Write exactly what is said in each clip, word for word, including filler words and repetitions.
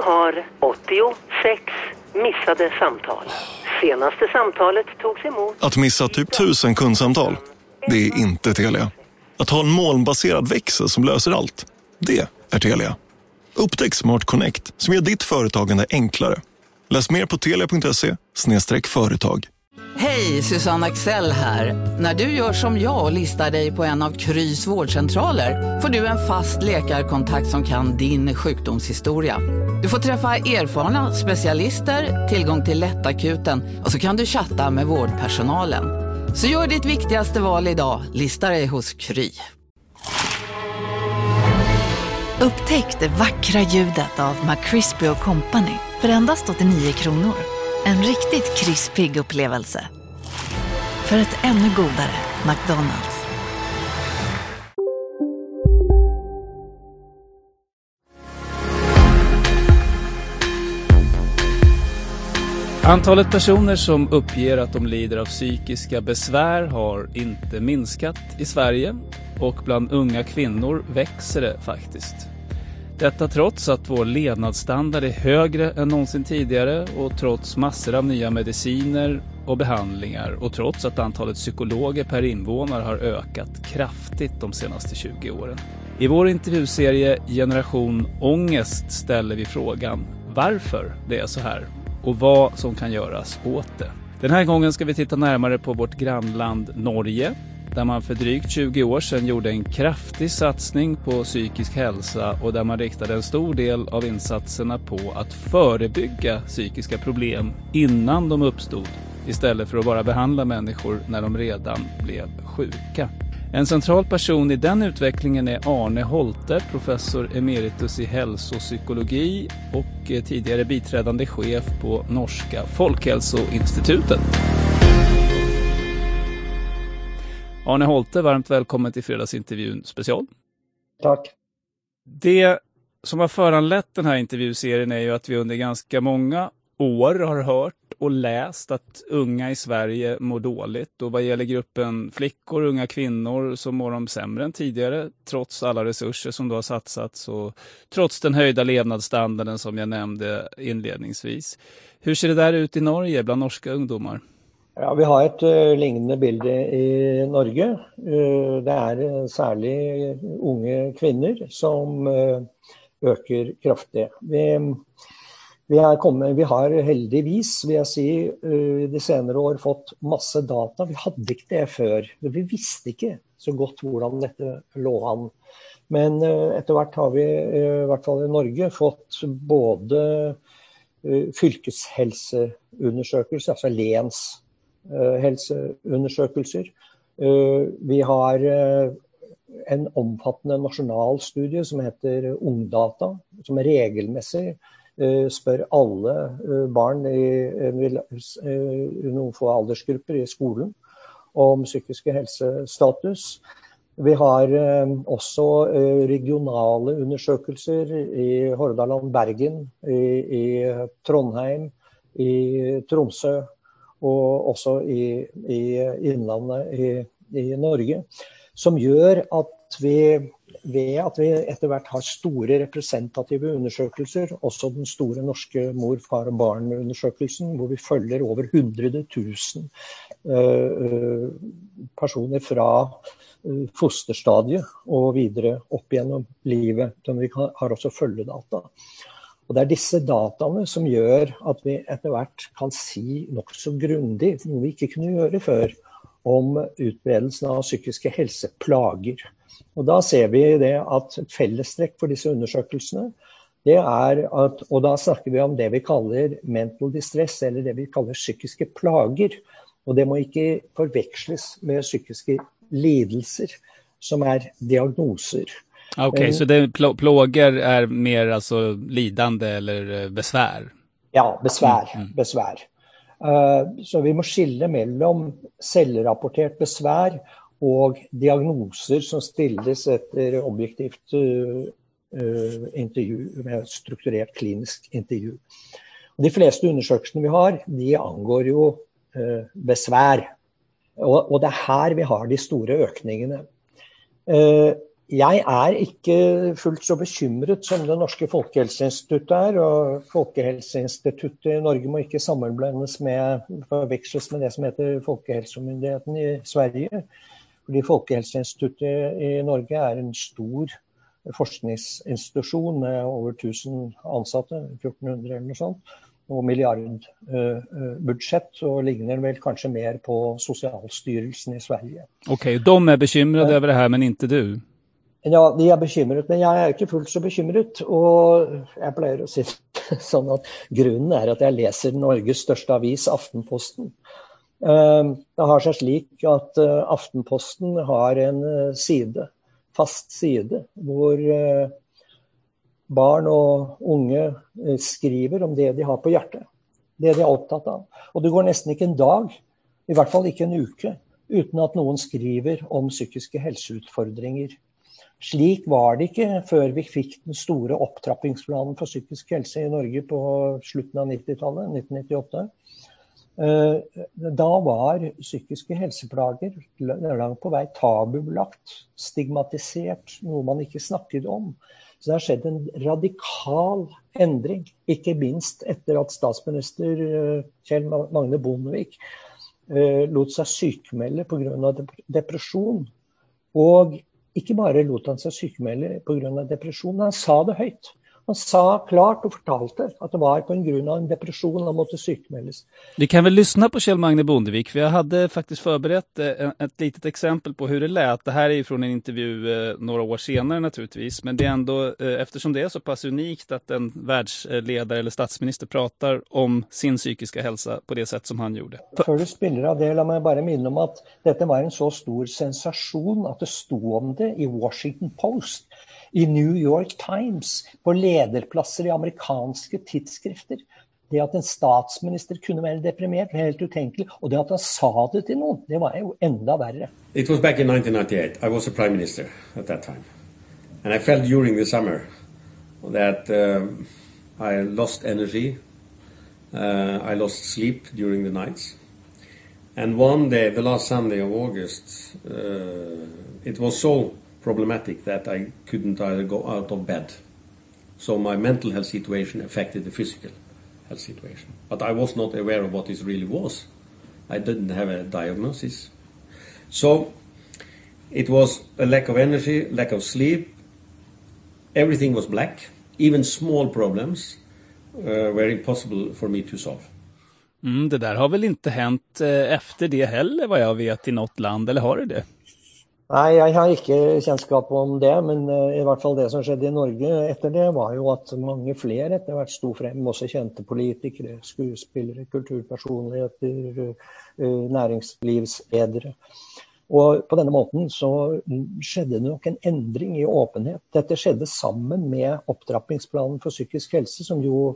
har åttiosex missade samtal. Senaste samtalet togs emot. Att missa typ tusen kundsamtal, det är inte Telia. Att ha en molnbaserad växel som löser allt, det är Telia. Upptäck Smart Connect som gör ditt företagande enklare. Läs mer på telia punkt se slash företag. Hej, Susanne Axel här. När du gör som jag och listar dig på en av Krys vårdcentraler får du en fast läkarkontakt som kan din sjukdomshistoria. Du får träffa erfarna specialister, tillgång till lättakuten och så kan du chatta med vårdpersonalen. Så gör ditt viktigaste val idag, lista dig hos Kry. Upptäck det vackra ljudet av McCrispy och Company för endast åttionio kronor. En riktigt krispig upplevelse. För ett ännu godare McDonald's. Antalet personer som uppger att de lider av psykiska besvär har inte minskat i Sverige, och bland unga kvinnor växer det faktiskt. Detta trots att vår levnadsstandard är högre än någonsin tidigare, och trots massor av nya mediciner och behandlingar, och trots att antalet psykologer per invånare har ökat kraftigt de senaste tjugo åren. I vår intervjuserie Generation Ångest ställer vi frågan varför det är så här och vad som kan göras åt det. Den här gången ska vi titta närmare på vårt grannland Norge, där man för drygt tjugo år sedan gjorde en kraftig satsning på psykisk hälsa och där man riktade en stor del av insatserna på att förebygga psykiska problem innan de uppstod, istället för att bara behandla människor när de redan blev sjuka. En central person i den utvecklingen är Arne Holte, professor emeritus i hälsopsykologi och tidigare biträdande chef på Norska Folkhälsoinstitutet. Arne Holte, varmt välkommen till fredagsintervjun special. Tack. Det som har föranlett den här intervjuserien är ju att vi under ganska många år har hört och läst att unga i Sverige mår dåligt, och vad gäller gruppen flickor och unga kvinnor så mår de sämre än tidigare trots alla resurser som då har satsats och trots den höjda levnadsstandarden som jag nämnde inledningsvis. Hur ser det där ut i Norge bland norska ungdomar? Ja, vi har ett uh, lignende bilde i Norge. Uh, det er uh, særlig unge kvinner som uh, øker kraftig. Vi, vi, er kommet, vi har heldigvis, vil jeg si, uh, de senere år fått masse data. Vi hadde ikke det før. Vi visste ikke så godt hvordan dette lå an. Men uh, etter hvert har vi, uh, i hvert fall i Norge, fått både uh, fylkeshelseundersøkelser, altså lens helseundersøkelser. Vi har en omfattende nasjonal studie som heter Ungdata, som regelmessig spør alle barn i noen få aldersgrupper i skolen om psykiske helsestatus. Vi har også regionale undersøkelser i Hordaland, Bergen, i, i Trondheim, i Tromsø, og også i, i innlandet i, i Norge, som gjør at vi, ved at vi etter hvert har store representative undersøkelser, også den store norske mor, far og barn-undersøkelsen, hvor vi følger over hundre tusen uh, personer fra uh, fosterstadiet og videre opp gjennom livet, som vi kan, har også følgedata. Og det er disse dataene som gjør at vi etter hvert kan si nok så grundig, noe vi ikke kunne gjøre før, om utbredelsen av psykiske helseplager. Og da ser vi det at et fellestrekk for disse undersøkelsene, det er at, og da snakker vi om det vi kaller mental distress, eller det vi kaller psykiske plager. Og det må ikke forveksles med psykiske lidelser, som er diagnoser. Okej, okay, så det pl- plågor är mer alltså lidande eller besvär? Ja, besvär, mm. besvär. Uh, så vi må skille mellom selvrapportert besvär og diagnoser som stilles etter objektivt uh, uh, intervju, med strukturert klinisk intervju. Og de fleste undersøkelsene vi har, de angår jo uh, besvär. Og, og det er her vi har de store økningene. Uh, Jeg er ikke fullt så bekymret som det norske Folkehelseinstituttet er, og Folkehelseinstituttet i Norge må ikke sammenblandes med, forveksles med det som heter Folkehelsemyndigheten i Sverige. Fordi Folkehelseinstituttet i Norge er en stor forskningsinstitusjon med over tusen ansatte, fjorten hundre eller noe sånt, og milliardbudsjett, og ligner vel kanskje mer på Socialstyrelsen i Sverige. Okej, de er bekymrade over det her, men ikke du? Ja, de er bekymret, men jeg er ikke fullt så bekymret, og jeg pleier å si sånn at grunnen er at jeg leser Norges største avis, Aftenposten. Det har seg slik at Aftenposten har en side, fast side, hvor barn og unge skriver om det de har på hjertet, det de er opptatt av. Og det går nesten ikke en dag, i hvert fall ikke en uke, uten at noen skriver om psykiske helseutfordringer. Slik var det ikke før vi fikk den store opptrappingsplanen for psykisk helse i Norge på slutten av nittitallet, nitten nittiåtte. Da var psykiske helseplager langt på vei tabubelagt, stigmatisert, noe man ikke snakket om. Så det har skjedd en radikal endring, ikke minst etter at statsminister Kjell Magne Bondevik lot seg sykmelde på grunn av depresjon. Og ikke bare lot han seg sykmelde på grunn av depresjon, han sa det høyt. Han sa klart og fortalte at det var på en grunn av en depresjon han måtte sykmeldes. Vi kan väl lyssna på Kjell Magne Bondevik, för jag hade faktiskt förberett ett litet exempel på hur det lät. Det här är ju från en intervju några år senare naturligtvis, men det är ändå, eftersom det är så pass unikt att en världsledare eller statsminister pratar om sin psykiska hälsa på det sätt som han gjorde. Før du spiller av det, la meg bare minne om at dette var en så stor sensasjon at det stod om det i Washington Post, i New York Times, på lederplasser i amerikanske tidsskrifter. Det at en statsminister kunne være deprimert var helt utenkelig, og det at han sa det til noen, det var jo enda verre. It was back in nineteen ninety-eight. I was a prime minister at that time. And I felt during the summer that uh, I lost energy, uh, I lost sleep during the nights. And one day, the last Sunday of August, uh, it was so problematic that I couldn't either go out of bed. So my mental health situation affected the physical health situation. But I was not aware of what this really was. I didn't have a diagnosis. So it was a lack of energy, lack of sleep. Everything was black. Even small problems uh, were impossible for me to solve. Mm, det där har väl inte hänt eh, efter det heller, vad jag vet, i något land, eller har det det? Nei, jeg har ikke kjennskap om det, men i hvert fall det som skjedde i Norge etter det var jo at mange flere etter hvert sto frem, også kjente politikere, skuespillere, kulturpersonligheter, næringslivsledere. Og på denne måten så skjedde det nok en endring i åpenhet. Dette skjedde sammen med opptrappingsplanen for psykisk helse, som jo,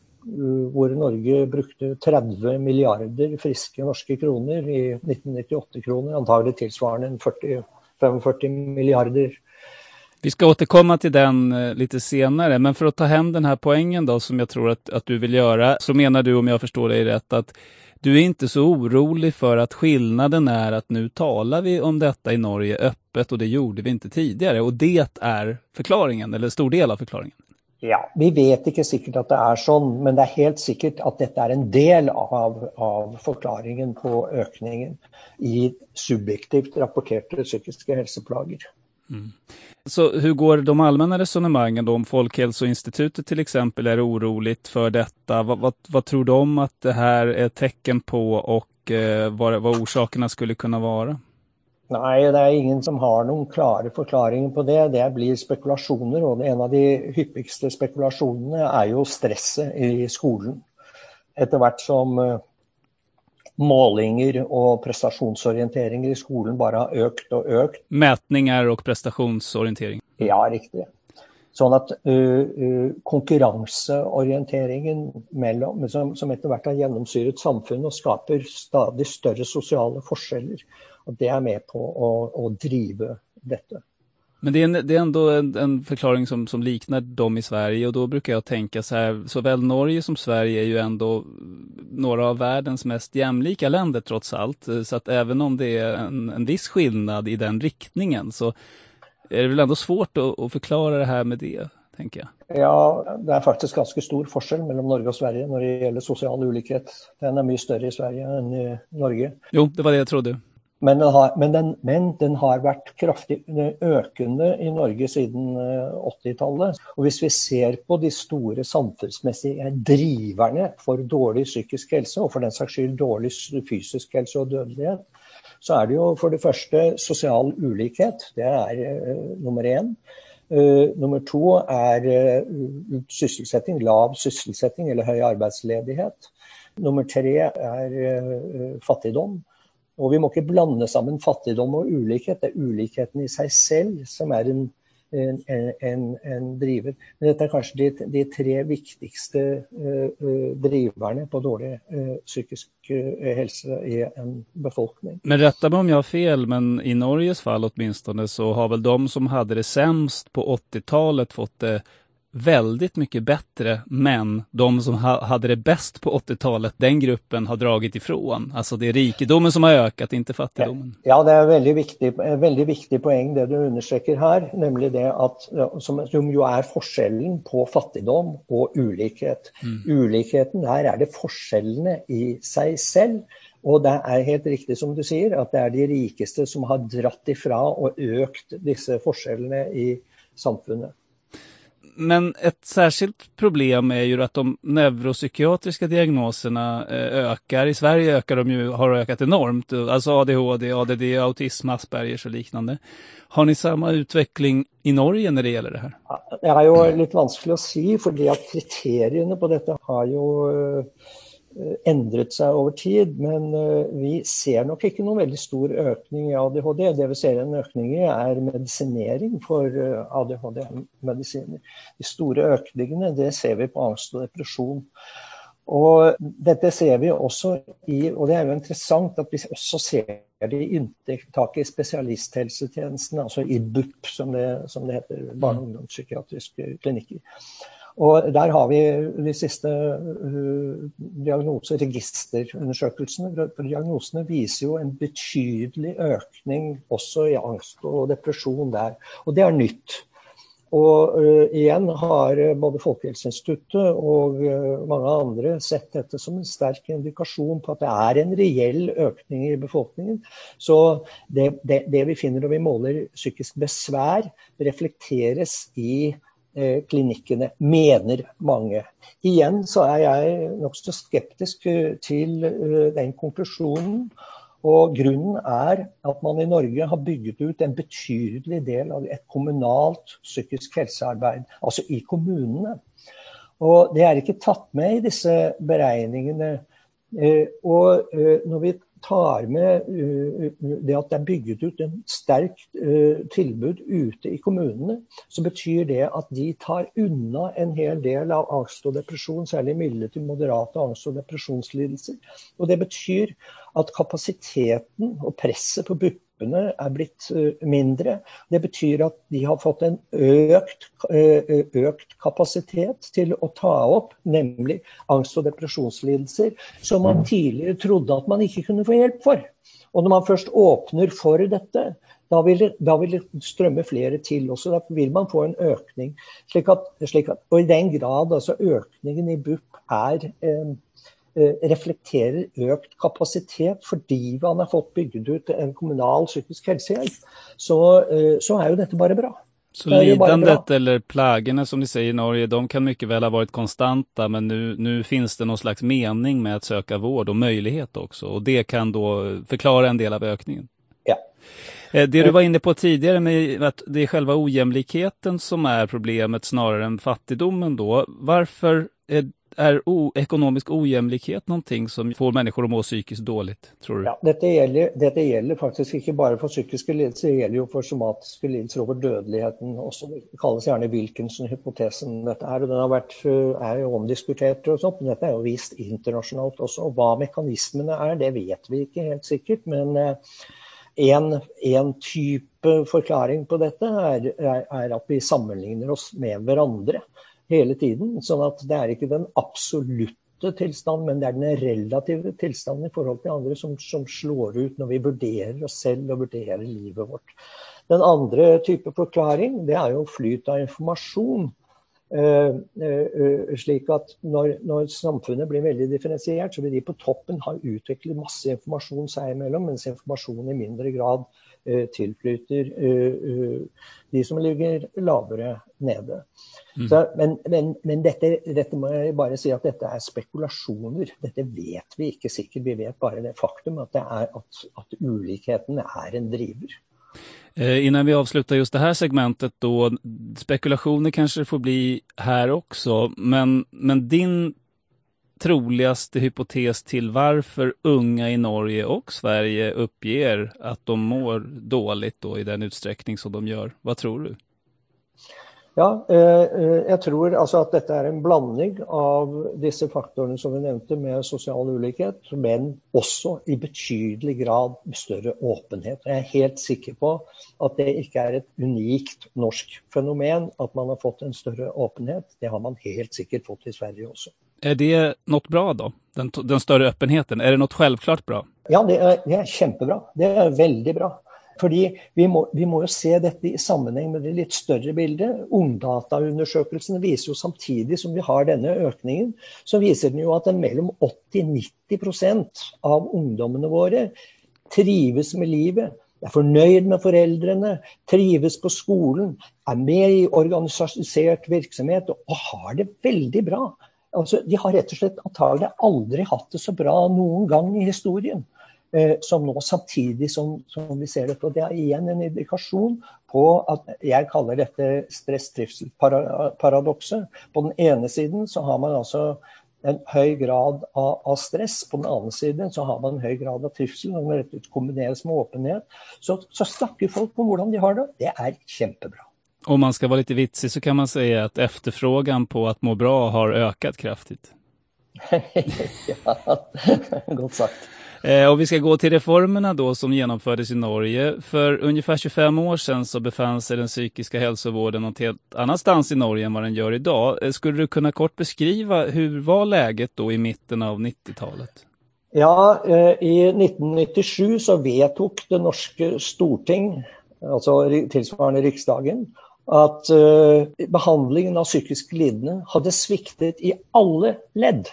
hvor Norge brukte tretti milliarder friske norske kroner i nitten nittiåtte kroner, antagelig tilsvarende en førti femogførti milliarder. Vi ska återkomma till den eh, lite senare, men för att ta hem den här poängen då som jag tror att, att du vill göra, så menar du, om jag förstår dig rätt, att du är inte så orolig för att skillnaden är att nu talar vi om detta i Norge öppet och det gjorde vi inte tidigare, och det är förklaringen, eller stor del av förklaringen. Ja, vi vet ikke sikkert at det er sånn, men det er helt sikkert at dette er en del av, av forklaringen på økningen i subjektivt rapporterte psykiske helseplager. Mm. Så hur går de allmänna resonemangen då, om Folkhälsoinstitutet till exempel är oroligt för detta? Vad, vad, vad tror de att det här är tecken på, och eh, vad, vad orsakerna skulle kunna vara? Nei, det er ingen som har noen klare forklaringer på det. Det blir spekulasjoner, og en av de hyppigste spekulasjonene er jo stresset i skolen. Etter hvert som målinger og prestasjonsorienteringer i skolen bare har økt og økt. Mätningar og prestasjonsorientering. Ja, riktig. Sånn at uh, uh, konkurranseorienteringen mellom, som, som etter hvert har gjennomsyret samfunnet og skaper stadig større sosiale forskjeller. Och det är med på att, att driva detta. Men det är, en, det är ändå en, en förklaring som, som liknar dem i Sverige, och då brukar jag tänka så här, såväl Norge som Sverige är ju ändå några av världens mest jämlika länder trots allt, så att även om det är en, en viss skillnad i den riktningen, så är det väl ändå svårt att, att förklara det här med det, tänker jag. Ja, det er faktisk ganske stor forskjell mellom Norge og Sverige når det gjelder sosial ulikhet. Den er mye større i Sverige enn i Norge. Jo, det var det jeg trodde. Men den har, men den, men den har vært kraftig økende i Norge siden åttitallet. Og hvis vi ser på de store samfunnsmessige driverne for dårlig psykisk helse, og for den saks skyld dårlig fysisk helse og dødelighet, så er det jo for det første sosial ulikhet. Det er uh, nummer én. Uh, nummer to er uh, sysselsetting, lav sysselsetting eller høy arbeidsledighet. Nummer tre er uh, fattigdom. Og vi må ikke blande sammen fattigdom og ulikhet. Det er ulikheten i seg selv som er en, en, en, en driver. Men dette er kanskje de, de tre viktigste uh, driverne på dårlig uh, psykisk uh, helse i en befolkning. Men rätta mig om jag har fel, men i Norges fall åtminstone så har väl de som hade det sämst på åttiotalet fått det väldigt mycket bättre, men de som ha, hade det bäst på åttiotalet, den gruppen har dragit ifrån. Alltså det är rikedomen som har ökat, inte fattigdomen. Ja, det är väldigt viktigt, väldigt viktigt poäng det du understreker här, nämligen det att som, som ju är forskellen på fattigdom och ulikhet. Mm. Ulikheten där är det forskellene i sig selv. Og det er helt riktig som du sier, at det er de rikeste som har dratt ifra og økt disse forskjellene i samfunnet. Men ett särskilt problem är ju att de neuropsykiatriska diagnoserna ökar. I Sverige ökar de ju, har ökat enormt. Alltså A D H D, A D D, autism, Aspergers och liknande. Har ni samma utveckling i Norge när det gäller det här? Det er jo litt vanskelig å si, fordi at kriteriene på dette har jo endret seg over tid, men vi ser nok ikke noen veldig stor økning i A D H D. Det vi ser en økning i er medisinering for A D H D-medisiner. De store økningene, det ser vi på angst og depresjon. Og dette ser vi også i, og det er jo interessant at vi også ser det i inntak i spesialisthelsetjenesten, altså i B U P, som det, som det heter, barne- og ungdomspsykiatriske klinikker. Og der har vi de siste uh, diagnoser, registerundersøkelsene. For diagnosene viser jo en betydelig økning også i angst og depresjon der. Og det er nytt. Og uh, igjen har både Folkehelseinstituttet og uh, mange andre sett dette som en sterk indikasjon på at det er en reell økning i befolkningen. Så det, det, det vi finner når vi måler psykisk besvær, reflekteres i klinikkene, mener mange. Igjen så er jeg nok så skeptisk til den konklusjonen, og grunnen er at man i Norge har bygget ut en betydelig del av et kommunalt psykisk helsearbeid, altså i kommunene. Og det er ikke tatt med i disse beregningene. Og når vi tar med det at det er bygget ut en sterk tilbud ute i kommunene, så betyr det at de tar unna en hel del av angst og depresjon, særlig milde til moderate angst- og depresjonslidelser. Og det betyr at kapasiteten og presset på B U P-ene er blitt mindre. Det betyr at de har fått en økt, økt kapasitet til å ta opp, nemlig angst- og depresjonslidelser, som man tidligere trodde at man ikke kunne få hjelp for. Og når man først åpner for dette, da vil det, da vil det strømme flere til også, da vil man få en økning. Slik at, slik at, og i den grad altså økningen i B U P er eh, reflekterer økt kapasitet fordi man har fått bygget ut en kommunal psykisk helsehjelp, så, så er jo dette bare bra. Så lidandet eller plagene som de säger i Norge, de kan mycket väl ha varit konstanta, men nu, nu finns det någon slags mening med att söka vård och möjlighet också, och det kan då förklara en del av ökningen. Ja. Det du var inne på tidigare med att det är själva ojämlikheten som är problemet snarare än fattigdomen då. Varför är Er o, ekonomisk ojämlikhet någonting som får människor att må psykiskt dåligt, tror du? Ja, dette gjelder, dette gjelder faktisk ikke bare for psykiske lidelser, det gjelder jo for somatiske lidelser over dødeligheten også. Det kalles gjerne Wilkinson-hypotesen dette her, og den har vært, er jo omdiskutert og sånt, men dette er jo vist internasjonalt også, og hva mekanismene er, det vet vi ikke helt sikkert, men en, en type forklaring på dette er, er, er at vi sammenligner oss med hverandre hele tiden, sånn at det er ikke den absolutte tilstand, men det er den relative tilstanden i forhold til andre som, som slår ut når vi vurderer oss selv og vurderer livet vårt. Den andre type forklaring, det er jo flyt av informasjon. Uh, uh, uh, slik at når, når samfunnet blir veldig differensiert, så vil de på toppen ha utviklet masse informasjon seg imellom, mens informasjon i mindre grad uh, tilflyter uh, uh, de som ligger lavere nede. Mm. Så, men men, men dette, dette må jeg bare si at dette er spekulasjoner. Dette vet vi ikke sikkert. Vi vet bare det faktum at, det er at, at ulikheten er en driver. Eh, innan vi avslutar just det här segmentet då, spekulationer kanske får bli här också, men, men din troligaste hypotes till varför unga i Norge och Sverige uppger att de mår dåligt då i den utsträckning som de gör, vad tror du? Ja, eh, jeg tror altså at dette er en blanding av disse faktorene som vi nevnte med sosial ulikhet, men også i betydelig grad med større åpenhet. Jeg er helt sikker på at det ikke er et unikt norsk fenomen at man har fått en større åpenhet. Det har man helt sikkert fått i Sverige også. Är det något bra då? Den, den större öppenheten, är det något självklart bra? Ja, det er, det er kjempebra. Det er veldig bra. Fordi vi må, vi må jo se dette i sammenheng med det litt større bildet. Ungdataundersøkelsen viser jo samtidig som vi har denne økningen, så viser den jo at den mellom åtti til nitti prosent av ungdommene våre trives med livet, er fornøyd med foreldrene, trives på skolen, er med i organisert virksomhet og har det veldig bra. Altså, de har rett og slett antagelig aldri hatt det så bra noen gang i historien. Som nå samtidig som, som vi ser dette. Og det er igjen en indikasjon på at jeg kaller dette stress-trivsel-paradokset. På den ene siden så har man altså en høy grad av, av stress, på den andre siden så har man en høy grad av trivsel. Når dette kombineres med åpenhet, så, så snakker folk om hvordan de har det. Det er kjempebra. Om man ska vara lite vitsig så kan man säga att efterfrågan på att må bra har ökat kraftigt. Ja, godt sagt. Eh, och vi ska gå till reformerna då som genomfördes i Norge. För ungefär tjugofem år sedan så befann sig den psykiska hälsovården något helt annanstans i Norge än vad den gör idag. Eh, skulle du kunna kort beskriva hur var läget då i mitten av nittiotalet? Ja, eh, i nitten nittisju så vedtok det norske storting, altså tilsvarende riksdagen, at eh, behandlingen av psykisk lidende hadde sviktet i alle ledd.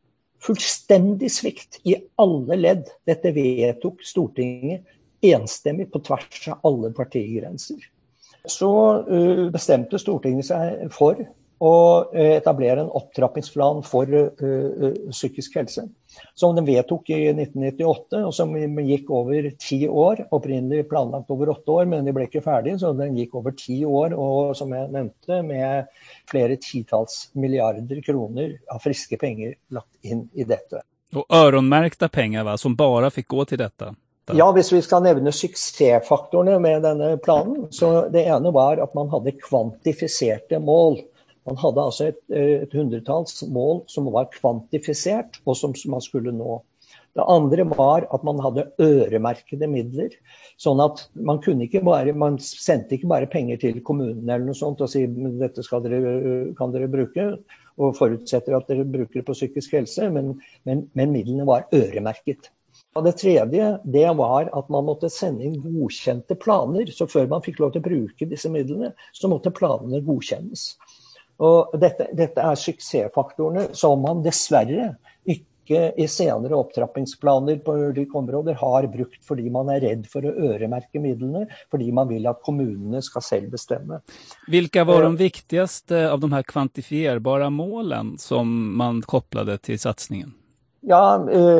Fullstendig svikt i alle ledd. Dette vedtok Stortinget enstemmig på tvers av alle partigrenser. Så uh, bestemte Stortinget seg for å uh, etablere en opptrappingsplan for uh, uh, psykisk helse, som den vedtok i nitten nittiåtte, og som gikk over ti år, opprinnelig planlagt over åtte år, men det ble ikke ferdig, så den gikk over ti år, og som jeg nevnte, med flere titalls milliarder kroner av friske penger lagt inn i dette. Og øronmärkta pengar, va, som bare fikk gå til dette? Da. Ja, hvis vi skal nevne suksessfaktorene med denne planen, så det ene var at man hadde kvantifiserte mål. Man hadde altså et, et hundretalls mål som var kvantifisert, og som man skulle nå. Det andre var at man hadde øremerkede midler, sånn at man kunne ikke bare, man sendte ikke bare penger til kommunen eller noe sånt og si, dette skal dere, kan dere bruke, og forutsetter at dere bruker det på psykisk helse, men, men, men midlene var øremerket. Og det tredje, det var at man måtte sende inn godkjente planer, så før man fikk lov til å bruke disse midlene, så måtte planene godkjennes. Og dette, dette er suksessfaktorene som man dessverre ikke i senere opptrappingsplaner på ulike områder har brukt fordi man er redd for å øremerke midlene, fordi man vil at kommunene skal selv bestemme. Vilka var de viktigaste av de här kvantifierbara målen som man kopplade till satsningen? Ja,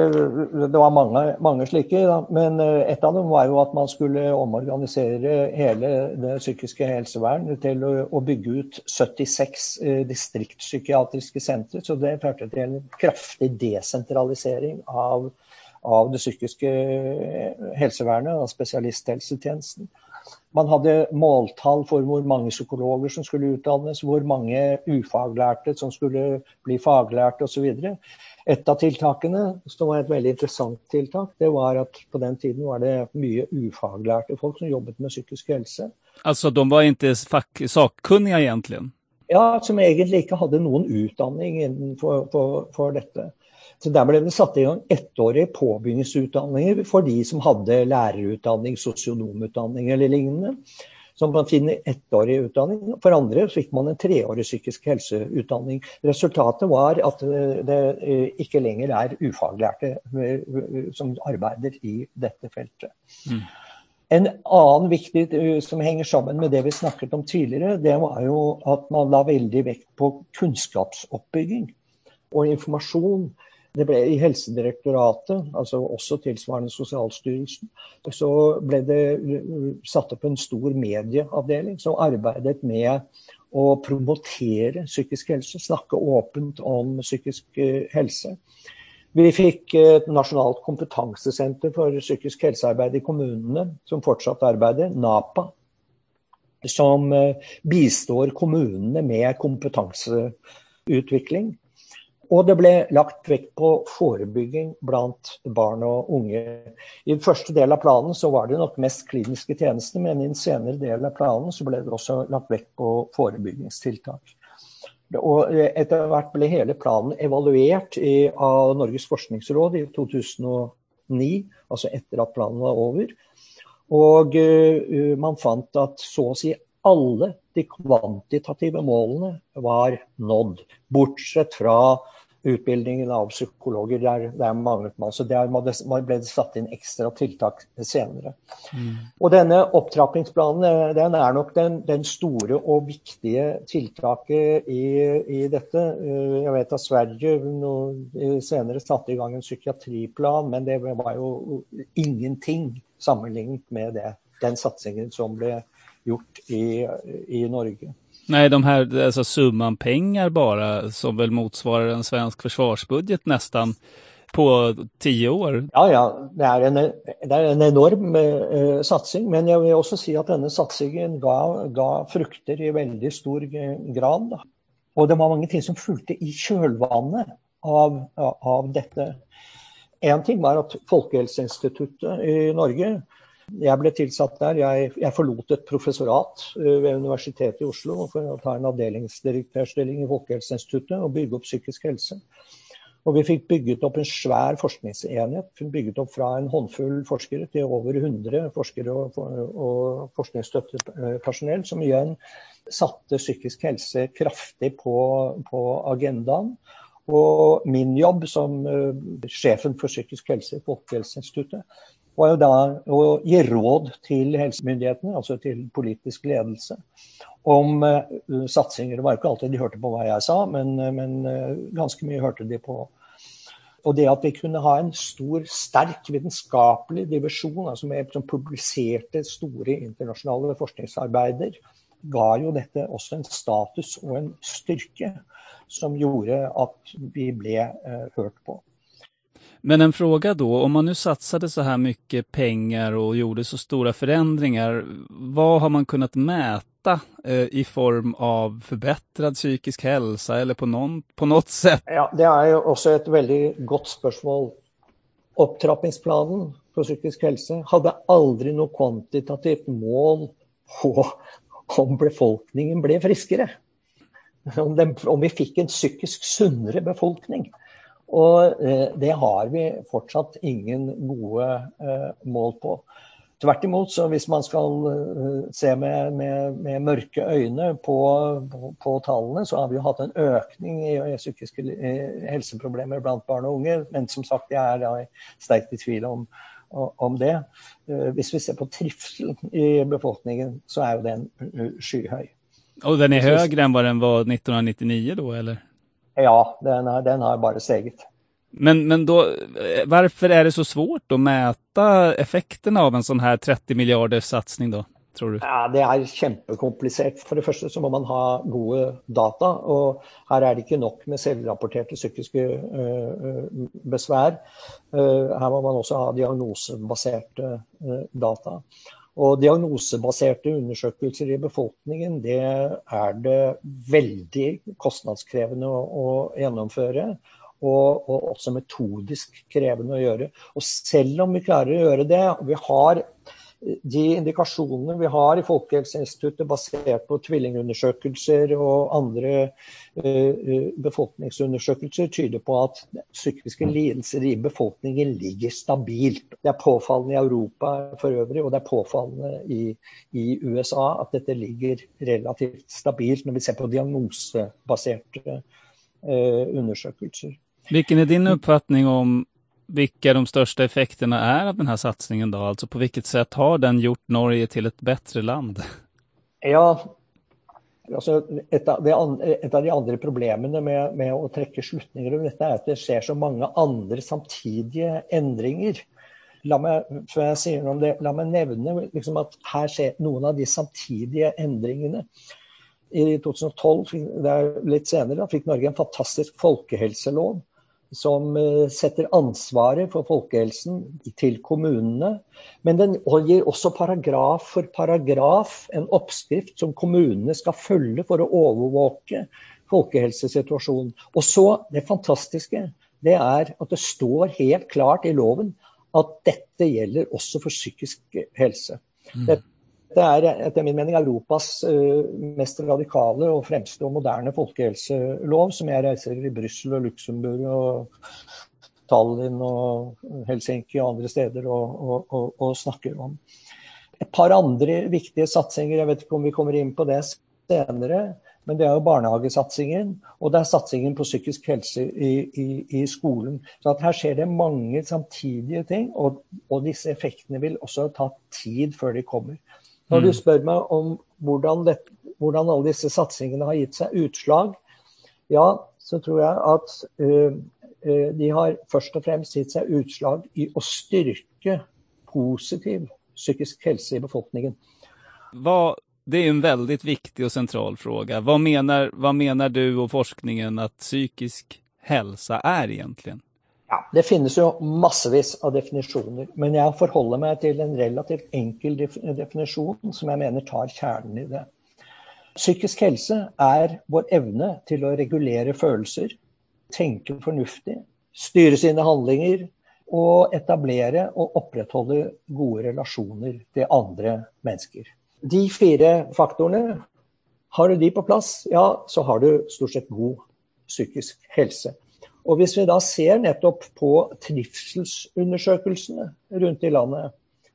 det var mange, mange slike, da. Men et av dem var jo at man skulle omorganisere hele det psykiske helsevernet til å, å bygge ut syttiseks distriktspsykiatriske sentre, så det førte til en kraftig desentralisering av, av det psykiske helsevernet, av spesialisthelsetjenesten. Man hadde måltall for hvor mange psykologer som skulle utdannes, hvor mange ufaglærte som skulle bli faglærte og så videre. Et av tiltakene, som var et veldig interessant tiltak, det var at på den tiden var det mye ufaglærte folk som jobbet med psykisk helse. Altså, de var ikke sakkunniga egentlig? Ja, som egentlig ikke hadde noen utdanning innenfor for, for dette. Så der ble det satt i gang ettårige påbyggingsutdanninger for de som hadde lærerutdanning, sosionomutdanning eller lignende. Som man finner ettårig utdanning. For andre fikk man en treårig psykisk helseutdanning. Resultatet var at det ikke lenger er ufaglærte som arbeider i dette feltet. Mm. En annen viktig som henger sammen med det vi snakket om tidligere, det var jo at man la veldig vekt på kunnskapsoppbygging og informasjon. Det ble i Helsedirektoratet, altså også tilsvarende Sosialstyrelsen, så ble det satt opp en stor medieavdeling som arbeidet med å promotere psykisk helse, snakke åpent om psykisk helse. Vi fikk et nasjonalt kompetansesenter for psykisk helsearbeid i kommunene, som fortsatt arbeider, NAPA, som bistår kommunene med kompetanseutvikling. Og det ble lagt vekt på forebygging blant barn og unge. I den første del av planen så var det nok mest kliniske tjenester, men i den senere del av planen så ble det også lagt vekt på forebyggingstiltak. Og etter hvert ble hele planen evaluert i, av Norges forskningsråd i to tusen og ni, altså etter at planen var over. Og uh, man fant at så å si alle de kvantitative målene var nådd, bortsett fra utbildningen av psykologer, der, der manglet man. Så der ble det satt inn ekstra tiltak senere. Mm. Og denne opptrappingsplanen, den er nok den, den store og viktige tiltaket i, i dette. Jeg vet at Sverige noe, senere satte i gang en psykiatriplan, men det var jo ingenting sammenlignet med det, den satsingen som ble gjort i, i Norge. Nej, de här alltså summan pengar bara som väl motsvarar en svensk försvarsbudget nästan på tio år. Ja, ja, det är en, det är en enorm uh, satsing, men jag vill också säga att denne satsingen ga, ga frukter i väldigt stor grad. Da. Og det var mange ting som fulgte i kjølvannet av, av dette. En ting var at Folkehelseinstituttet i Norge, jeg ble tilsatt der, jeg, jeg forlot et professorat ved Universitetet i Oslo for å ta en avdelingsdirektørstilling i Folkehelseinstituttet og bygge opp psykisk helse. Og vi fikk bygget opp en svær forskningsenhet, bygget opp fra en håndfull forskere til over hundre forskere og, og forskningsstøttet personell, som igjen satte psykisk helse kraftig på, på agendaen. Og min jobb som uh, sjefen for psykisk helse i Folkehelseinstituttet var jo da å gi råd til helsemyndighetene, altså til politisk ledelse, om uh, satsinger. Det var jo ikke alltid de hørte på hva jeg sa, men, men uh, ganske mye hørte de på. Og det at vi kunne ha en stor, sterk vitenskapelig divisjon, altså med, som publiserte store internasjonale forskningsarbeider, ga jo dette også en status og en styrke som gjorde att vi blev eh, hört på. Men en fråga då, om man nu satsade så här mycket pengar och gjorde så stora förändringar, vad har man kunnat mäta eh, i form av förbättrad psykisk hälsa eller på, någon, på något sätt? Ja, det är ju också ett väldigt gott spörsmål. Opptrappingsplanen for psykisk helse hadde aldri noe kvantitativt mål på om befolkningen ble friskere. Om, den, om vi fikk en psykisk sunnere befolkning. Og eh, det har vi fortsatt ingen gode eh, mål på. Tvert imot, så hvis man skal eh, se med, med, med mørke øyne på, på, på tallene, så har vi jo hatt en økning i, i psykiske eh, helseproblemer blant barn og unge, men som sagt, jeg er da sterkt i tvil om, om det. Eh, hvis vi ser på trivsel i befolkningen, så er jo den uh, skyhøy. Och den är högre än vad den var nittonhundranittionio då, eller? Ja, den, är, den har bara steget. Men, men då, varför är det så svårt att mäta effekterna av en sån här trettio miljarders satsning då, tror du? Ja, det är kjempekomplisert. For det første så må man ha gode data, og her er det ikke nok med selvrapporterte psykiske uh, besvær. Uh, her må man også ha diagnosebaserte uh, data. Og diagnosebaserte undersøkelser i befolkningen, det er det veldig kostnadskrevende å, å gjennomføre, og, og også metodisk krevende å gjøre. Og selv om vi klarer å gjøre det, og vi har de indikasjonene vi har i Folkehelseinstituttet basert på tvillingundersøkelser og andre uh, befolkningsundersøkelser tyder på at psykiske lidelser i befolkningen ligger stabilt. Det er påfallende i Europa for øvrig, og det er påfallende i, i U S A at dette ligger relativt stabilt når vi ser på diagnosebaserte uh, undersøkelser. Vilken är din uppfattning om vilka de största effekterna är av den här satsningen då? Alltså på vilket sätt har den gjort Norge till ett bättre land? Ja, altså et av, det, et av de andre problemene med, med å trekke slutninger om dette er at det skjer så mange andre samtidige endringer. La meg, før jeg sier noe om det, la meg nevne liksom at her skjer noen av de samtidige endringene. I to tusen og tolv, det er litt senere, da, fikk Norge en fantastisk folkehelselov som setter ansvaret for folkehelsen til kommunene, men den gir også paragraf for paragraf en oppskrift som kommunene skal følge for å overvåke folkehelsesituasjonen. Og så, det fantastiske, det er at det står helt klart i loven at dette gjelder også for psykisk helse. Mm. Det Det er etter min mening Europas uh, mest radikale og fremste og moderne folkehelselov, som jeg reiser i Brussel og Luxembourg og Tallinn og Helsinki og andre steder og, og, og, og snakker om. Et par andre viktige satsinger, jeg vet ikke om vi kommer inn på det senere, men det er jo barnehagesatsingen, og det er satsingen på psykisk helse i, i, i skolen. Så at her skjer det mange samtidige ting, og, og disse effektene vil også ta tid før de kommer. Når du spør meg om hvordan, det, hvordan alle disse satsingene har gitt seg utslag, ja, så tror jeg at uh, uh, de har først og fremst gitt seg utslag i å styrke positiv psykisk helse i befolkningen. Vad, det är en väldigt viktig och central fråga. Vad menar, vad menar du och forskningen att psykisk hälsa är egentligen? Ja, det finnes jo massevis av definisjoner, men jeg forholder meg til en relativt enkel definisjon som jeg mener tar kjernen i det. Psykisk helse er vår evne til å regulere følelser, tenke fornuftig, styre sine handlinger og etablere og opprettholde gode relasjoner til andre mennesker. De fire faktorene, har du de på plass, ja, så har du stort sett god psykisk helse. Og hvis vi da ser nettopp på trivselsundersøkelsene rundt i landet,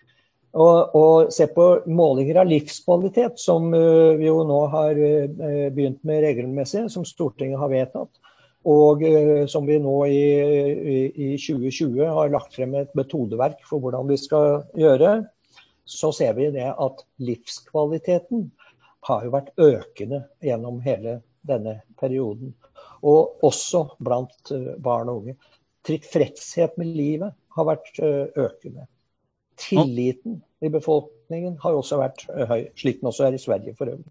og, og ser på målinger av livskvalitet, som uh, vi jo nå har uh, begynt med regelmessig, som Stortinget har vedtatt, og uh, som vi nå i, i, i tjue tjue har lagt frem et metodeverk for hvordan vi skal gjøre, så ser vi det at livskvaliteten har jo vært økende gjennom hele denne perioden. Og også blant barn og unge. Tilfredshet med livet har vært økende. Tilliten i befolkningen har også vært høy, slik den også er i Sverige for øvrig.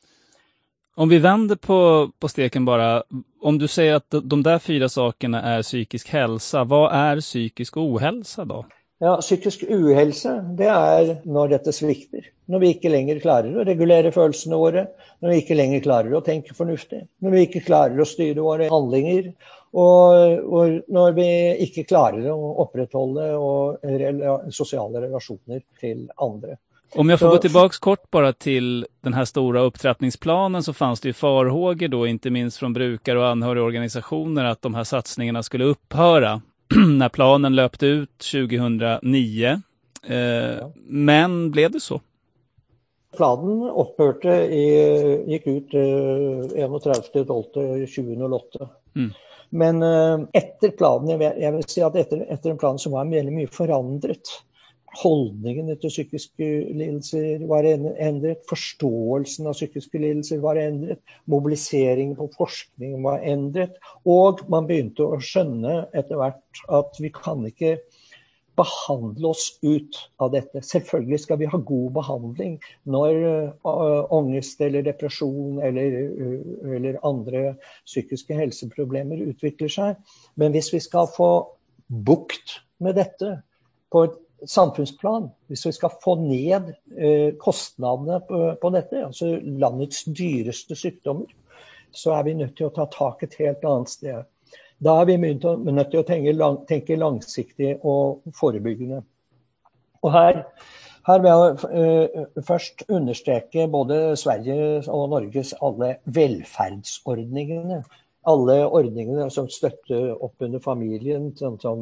Om vi vänder på, på steken bara, om du säger att de där fyra sakerna är psykisk hälsa, vad är psykisk ohälsa då? Ja, psykisk uhelse, det er når dette svikter. Når vi ikke lenger klarer å regulere følelsene våre, når vi ikke lenger klarer å tenke fornuftig, når vi ikke klarer å styre våre handlinger, og, og når vi ikke klarer å opprettholde og rela, sosiale relasjoner til andre. Om jag får så, gå tillbaks kort bara till den här stora upptrappningsplanen, så fanns det ju farhågor då, inte minst från brukare och anhörigorganisationer, att de här satsningarna skulle upphöra när planen löpte ut tjugohundranio. Eh, ja. Men blev det så? Planen opphørte i, gikk ut eh, enogtredivte desember tjuehundreåtte. Mm. Men eh, etter planen, jeg, jeg vil si at etter, etter en plan som var veldig mye forandret. Holdningen til psykiske lidelser var endret, forståelsen av psykiske lidelser var endret, mobiliseringen på forskning var endret, og man begynte å skjønne etter hvert at vi kan ikke behandle oss ut av dette. Selvfølgelig skal vi ha god behandling når uh, ångest eller depresjon eller, uh, eller andre psykiske helseproblemer utvikler seg, men hvis vi skal få bukt med dette på et samfunnsplan, hvis vi skal få ned eh, kostnadene på, på dette, altså landets dyreste sykdommer, så er vi nødt til å ta tak et helt annet sted. Da er vi nødt til å tenke, lang, tenke langsiktig og forebyggende. Og her, Her vil jeg uh, først understreke både Sverige og Norges alle velferdsordningene. Alle ordningene som støtter opp under familien, sånn som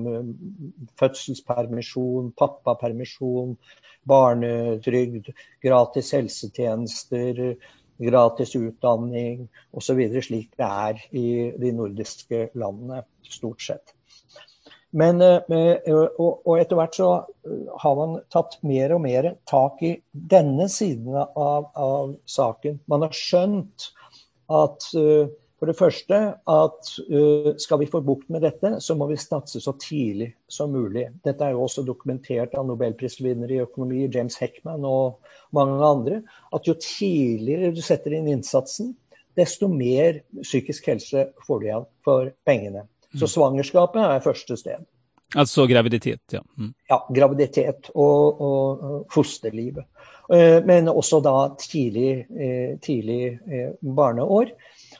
fødselspermisjon, pappapermisjon, barnetrygd, gratis helsetjenester, gratis utdanning og så videre, slik det er i de nordiske landene, stort sett. Men, og, og etter hvert så har man tatt mer og mer tak i denne siden av, av saken. Man har skjønt at for det første at uh, skal vi få bukt med dette, så må vi satse så tidlig som mulig. Dette er jo også dokumentert av Nobelprisvinner i økonomi, James Heckman og mange andre, at jo tidligere du setter inn innsatsen, desto mer psykisk helse får du igjen for pengene. Så svangerskapet er første sted. Altså graviditet, ja. Mm. Ja, graviditet og, og, og fosterlivet. Uh, men også da tidlig, uh, tidlig uh, barneår.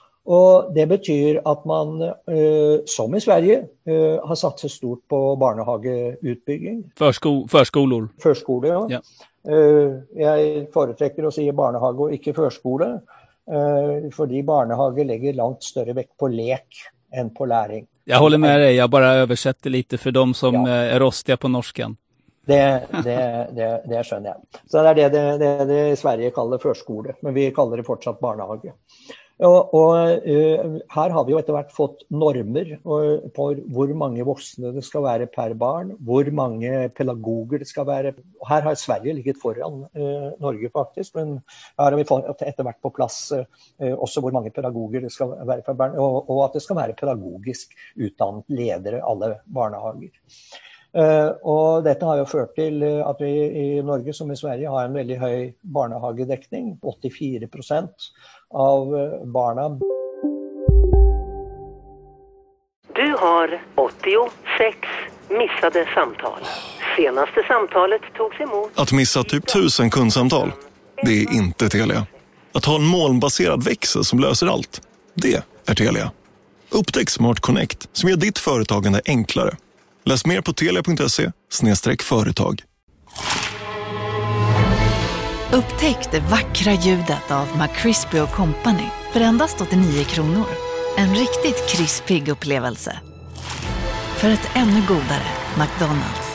Og det betyr at man, uh, som i Sverige, uh, har satset stort på barnehageutbygging. Försko- förskolor. Førskole, ja. ja. Uh, jeg foretrekker å si barnehage og ikke førskole, uh, fordi barnehage legger langt større vekt på lek enn på læring. Jag håller med dig, jag bara översätter lite för de som ja. är rostiga på norskan. Det, det, det, det skjønner jeg. Så det er det det, det det Sverige kaller førskole, men vi kaller det fortsatt barnehage. Og, og uh, her har vi jo etter hvert fått normer uh, på hvor mange voksne det skal være per barn, hvor mange pedagoger det skal være. Og her har Sverige ligget foran uh, Norge faktisk, men her har vi fått etter hvert på plass uh, også hvor mange pedagoger det skal være per barn, og, og at det skal være pedagogisk utdannet ledere alle barnehager. Uh, og dette har jo ført til at vi i Norge som i Sverige har en veldig høy barnehagedekning, åttifire prosent av barna. Du har åttiosex missade samtal. Senaste samtalet togs emot. Att missa typ tusen kundsamtal, det är inte Telia. Att ha en molnbaserad växel som löser allt, det är Telia. Upptäck Smart Connect som gör ditt företagande enklare. Läs mer på telia punkt se snedstreck företag. Upptäck det vackra ljudet av McCrispy och Company för endast åttionio kronor. En riktigt krispig upplevelse. För ett ännu godare McDonald's.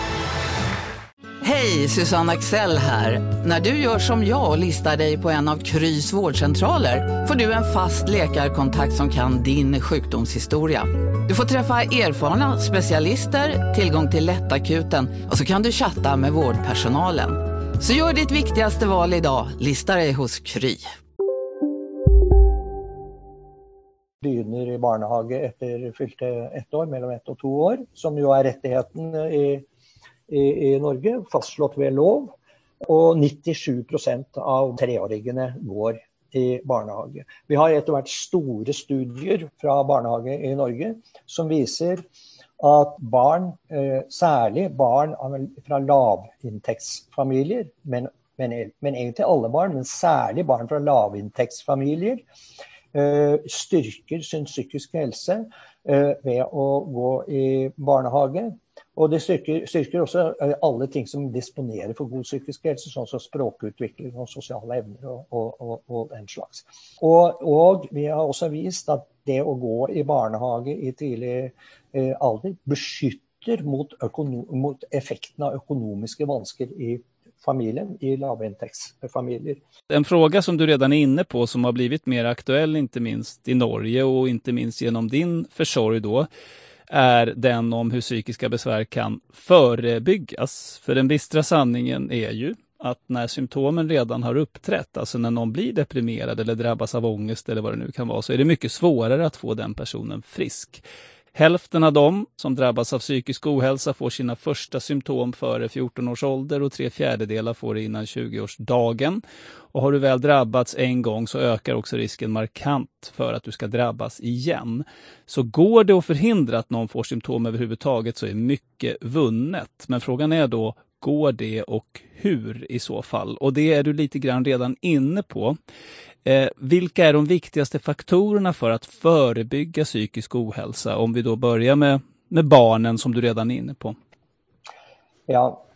Hej, Susanne Axel här. När du gör som jag och listar dig på en av Krys vårdcentraler får du en fast läkarkontakt som kan din sjukdomshistoria. Du får träffa erfarna specialister, tillgång till lättakuten och så kan du chatta med vårdpersonalen. Så gör ditt viktigaste val idag. Lista dig hos Kry. Begynner i barnehage etter fylte ett år, mellom ett og to år, som jo er rettigheten i, i, i Norge, fastslått ved lov. Og nittisju prosent av treåringene går i barnehage. Vi har etter hvert store studier fra barnehage i Norge som viser at barn, særlig barn fra lavinntektsfamilier, men, men, men egentlig alle barn, men særlig barn fra lavinntektsfamilier, styrker sin psykiske helse ved å gå i barnehage. Og det styrker, styrker også alle ting som disponerer for god psykisk helse, sånn som språkutvikling og sosiale evner og, og, og, og den slags. Og, og vi har også vist at det å gå i barnehage i tidlig eh, alder beskytter mot, økono- mot effekten av økonomiske vansker i familjen, i lavinntektsfamilier. En fråga som du redan är inne på som har blivit mer aktuell inte minst i Norge och inte minst genom din försorg då är den om hur psykiska besvär kan förebyggas. För den bistra sanningen är ju att när symptomen redan har uppträtt, alltså när någon blir deprimerad eller drabbas av ångest eller vad det nu kan vara, så är det mycket svårare att få den personen frisk. Hälften av dem som drabbas av psykisk ohälsa får sina första symptom före fjorton års ålder och tre fjärdedelar får det innan tjugo-årsdagen. Och har du väl drabbats en gång så ökar också risken markant för att du ska drabbas igen. Så går det att förhindra att någon får symptom överhuvudtaget så är mycket vunnet. Men frågan är då, går det och hur i så fall? Och det är du lite grann redan inne på. Eh, vilka är de viktigaste faktorerna för att förebygga psykisk ohälsa? Om vi då börjar med, med barnen som du redan är inne på. Ja,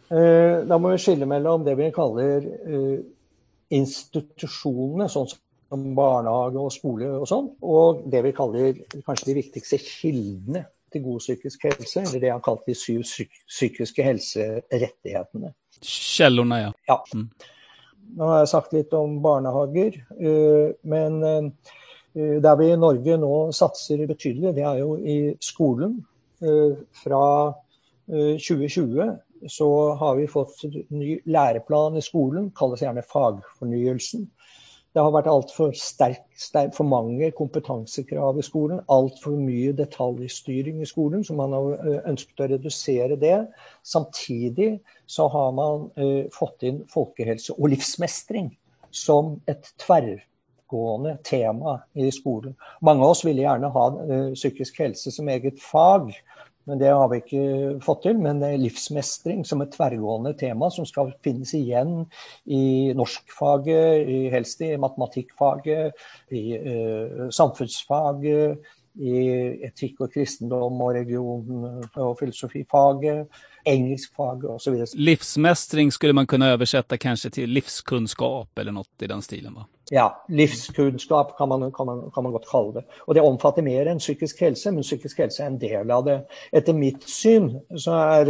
Eh, da må vi skille mellom det vi kaller eh, institusjonene, sånn som barnehage og skole og sånn, og det vi kaller kanskje de viktigste kildene til god psykisk helse, eller det jeg har kalt de syv psyk- psykiske helserettighetene. Källorna, ja. Ja. Mm. Nå har jeg sagt litt om barnehager, eh, men eh, der vi i Norge nå satser betydelig, det er jo i skolen. Eh, fra eh, tjue tjue så har vi fått ny læreplan i skolen, kalles gjerne fagfornyelsen. Det har vært alt for sterk, sterk, for mange kompetansekrav i skolen, alt for mye detaljstyring i skolen, så man har ønsket å redusere det. Samtidig så har man uh, fått inn folkehelse og livsmestring som et tverrgående tema i skolen. Mange av oss ville gjerne ha uh, psykisk helse som eget fag, men det har vi ikke fått til, men livsmestring som et tverrgående tema som skal finnes igjen i norskfaget, i helst i matematikkfaget, i uh, samfunnsfaget, i etikk og kristendom og religion og filosofifaget, engelskfaget og så videre. Livsmestring skulle man kunna översätta kanske till livskunskap eller något i den stilen, va? Ja, livskunnskap kan man, kan, man, kan man godt kalle det. Og det omfatter mer enn psykisk helse, men psykisk helse er en del av det. Etter mitt syn så er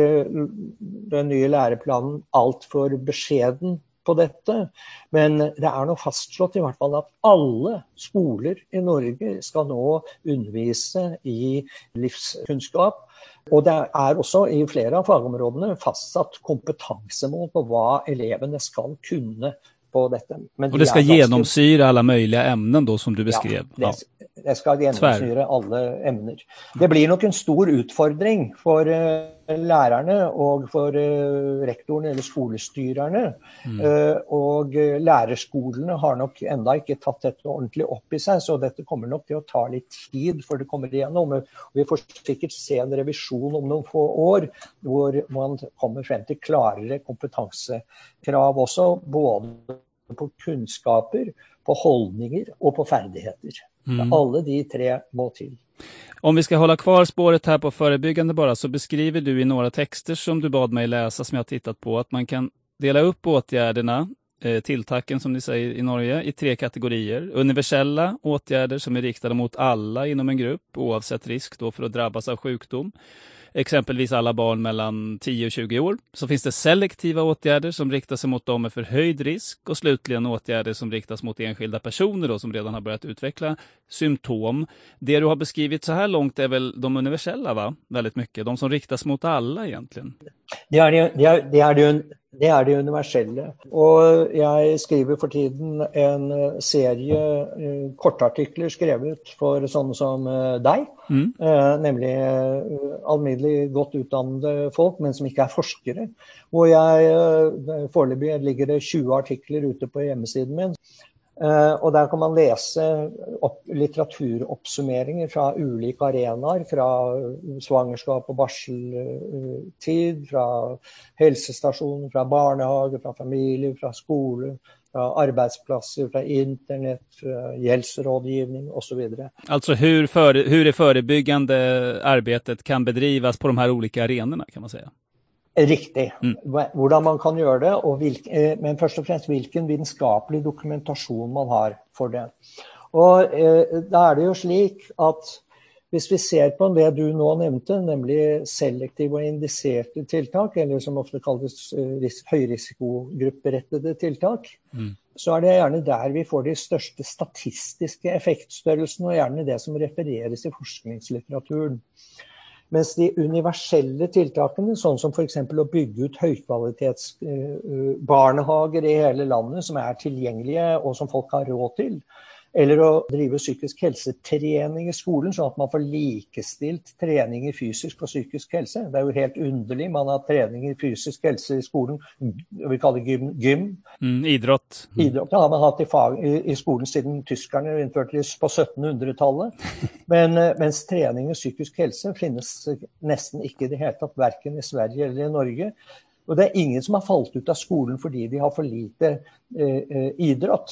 den nye læreplanen alt for beskjeden på dette, men det er nå fastslått i hvert fall at alle skoler i Norge skal nå undervise i livskunnskap. Og det er også i flere av fagområdene fastsatt kompetansemål på hva elevene skal kunne på dette. Men och det ska genomsyra alla möjliga ämnen då som du beskrev. Ja, det, det skal genomsyre alle emner. Det blir nok en stor utfordring for uh, lærerne og for uh, rektorene eller skolestyrerne. Mm. Uh, og uh, lærerskolene har nok enda ikke tatt dette ordentlig opp i seg, så dette kommer nok til å ta litt tid for det kommer igjennom. Vi får sikkert se en revisjon om noen få år, hvor man kommer frem til klarere kompetansekrav også, både på kunnskaper, på holdninger og på ferdigheter. Mm. Alle de tre må til. Om vi ska hålla kvar spåret här på förebyggande bara, så beskriver du i några texter som du bad mig läsa som jag har tittat på att man kan dela upp åtgärderna, eh, tilltacken som ni säger i Norge, i tre kategorier. Universella åtgärder som är riktade mot alla inom en grupp oavsett risk då för att drabbas av sjukdom. Exempelvis alla barn mellan tio och tjugo år. Så finns det selektiva åtgärder som riktar sig mot dem med förhöjd risk. Och slutligen åtgärder som riktas mot enskilda personer då, som redan har börjat utveckla symptom. Det du har beskrivit så här långt är väl de universella, va? Väldigt mycket. De som riktas mot alla egentligen. Det er det, det, er, det, er det, det er det universelle. Og jeg skriver for tiden en serie uh, kortartikler skrevet for sånne som uh, deg, mm. uh, nemlig uh, almiddelig godt utdannede folk, men som ikke er forskere. Og jeg, uh, foreløpig ligger det tjue artikler ute på hjemmesiden min. Uh, og der kan man lese opp, litteraturoppsummeringer fra ulike arenaer, fra svangerskap og barseltid, fra helsestasjoner, fra barnehage, fra familie, fra skole, fra arbetsplatser, fra internett, fra gjeldsrådgivning och så vidare. Alltså hur, för, hur det förebyggande arbetet kan bedrivas på de här olika arenorna, kan man säga? Riktig. Mm. Hvordan man kan gjøre det, og hvilken, men først og fremst hvilken vitenskapelig dokumentasjon man har for det. Og eh, da er det jo slik at hvis vi ser på det du nå nevnte, nemlig selektive og indiserte tiltak, eller som ofte kalles eh, høyrisikogrupperettede tiltak, mm. så er det gjerne der vi får de største statistiske effektstørrelsene, og gjerne det som refereres i forskningslitteraturen. Mens de universelle tiltakene, sånn som for eksempel å bygge ut høykvalitets uh, barnehager i hele landet som er tilgjengelige og som folk har råd til, eller å drive psykisk helsetrening i skolen, sånn at man får likestilt trening i fysisk og psykisk helse. Det er jo helt underlig, man har trening i fysisk helse i skolen, vi kaller det gym. gym. Mm, idrott. Mm. Idrott det har man hatt i, fag, i, i skolen siden tyskerne innførte det på syttenhundretallet. Men mens trening i psykisk helse finnes nesten ikke i det hele tatt, hverken i Sverige eller i Norge. Og det er ingen som har falt ut av skolen fordi de har for lite eh, idrott.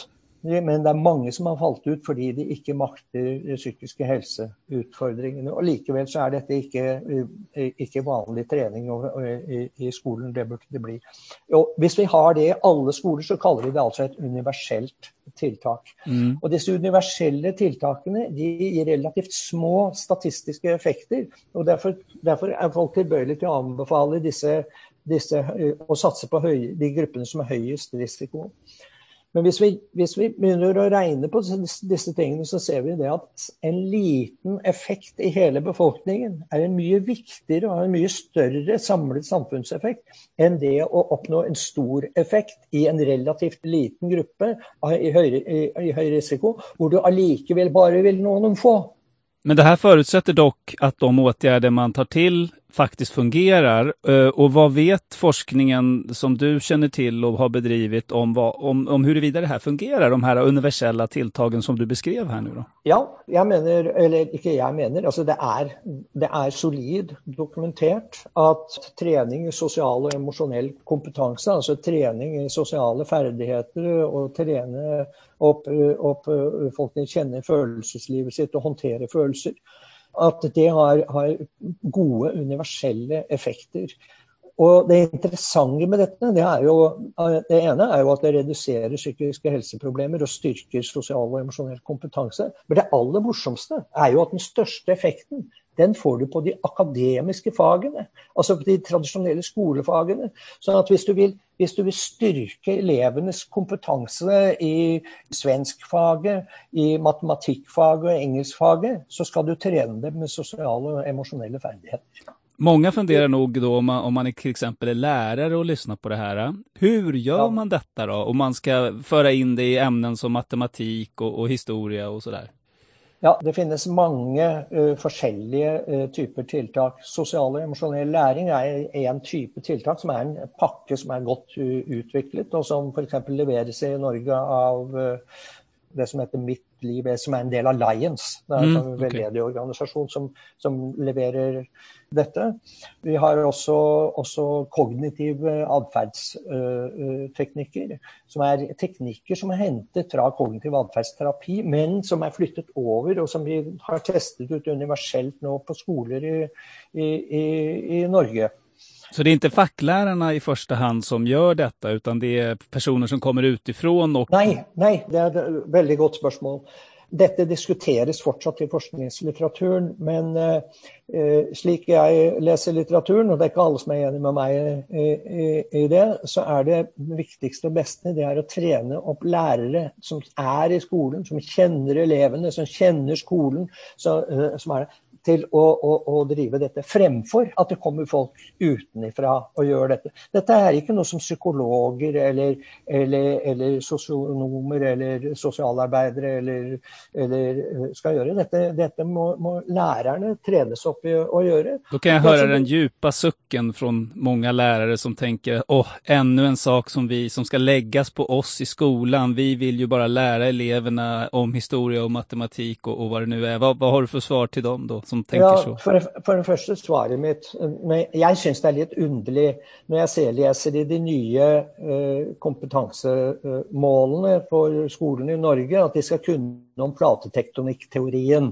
men det er mange som har falt ut fordi de ikke makter psykiske helseutfordringene. Og likevel så er dette ikke, ikke vanlig trening i, i skolen, det burde det bli. Og hvis vi har det i alle skoler, så kaller vi det altså et universelt tiltak. Mm. Og disse universelle tiltakene, de gir relativt små statistiske effekter, og derfor, derfor er folk tilbøyelige til å anbefale disse, disse, å satse på høy, de gruppene som har høyest risiko. Men hvis vi, hvis vi begynner å regne på disse tingene, så ser vi det at en liten effekt i hele befolkningen er en mye viktigere og en mye større samlet samfunnseffekt enn det å oppnå en stor effekt i en relativt liten gruppe i høy, i, i høy risiko, hvor du allikevel bare vil nå noen få. Men det här förutsätter dock att de åtgärder man tar till faktiskt fungerar. Och vad vet forskningen som du känner till och har bedrivit om, vad, om, om huruvida det här fungerar, de här universella tilltagen som du beskrev här nu då? Ja, jeg mener, eller ikke jeg mener, altså det er, det er solid dokumentert at trening i sosial og emosjonell kompetanse, altså trening i sosiale ferdigheter og trene opp, opp folk som kjenner følelseslivet sitt og håndtere følelser, at det har, har gode universelle effekter. Og det interessante med dette, det, er jo, det ene er jo at det reduserer psykiske helseproblemer og styrker sosial og emosjonell kompetanse. Men det aller morsomste er jo at den største effekten, den får du på de akademiske fagene, altså på de tradisjonelle skolefagene. Så at hvis du vil, hvis du vil styrke elevenes kompetanse i svenskfaget, i matematikkfaget og engelskfaget, så skal du trene dem med sosiale og emosjonelle ferdigheter. Många funderar nog då om man, om man är till exempel är lärare och lyssnar på det här. Hur gör ja. man detta då? Om man ska föra in det i ämnen som matematik och, och historia och sådär. Ja, det finnes mange uh, forskjellige uh, typer tiltak. Sosial og emosjonell læring er en type tiltak som er en pakke som er godt uh, utviklet, og som for eksempel leveres i Norge av uh, det som heter Mitt Liv, som er en del av Lions. Det er en mm, okay. veldedig organisasjon som, som leverer dette. Vi har også, også kognitive adferdsteknikker, uh, som er teknikker som er hentet fra kognitiv adferdsterapi, men som er flyttet over, og som vi har testet ut universelt nå på skoler i, i, i, i Norge. Så det är inte facklärarna i första hand som gör detta, utan det är personer som kommer utifrån? Och... Nej, nej, det er et veldig godt spørsmål. Dette diskuteres fortsatt i forskningslitteraturen, men uh, slik jeg leser litteraturen, og det er ikke alle som er enige med meg i, i, i det, så er det viktigste og beste, det er å trene opp lærere som er i skolen, som kjenner elevene, som kjenner skolen, så, uh, som er til å, å, å drive dette fremfor at det kommer folk utenifra og gjør dette. Dette er ikke noe som psykologer eller, eller, eller sosionomer eller sosialarbeidere eller, eller skal gjøre. Dette, dette må, må lærerne trenes opp i å gjøre. Då kan jag höra den djupa sucken från många lärare som tänker, åh, ännu en sak som vi som ska läggas på oss i skolan. Vi vill ju bara lära eleverna om historia och matematik och, och vad det nu är. Vad, vad har du för svar till dem då? Ja, for, for det første svaret mitt, jeg synes det er litt underlig når jeg ser, leser i de nye uh, kompetansemålene for skolen i Norge, at de skal kunne om platetektonikk-teorien.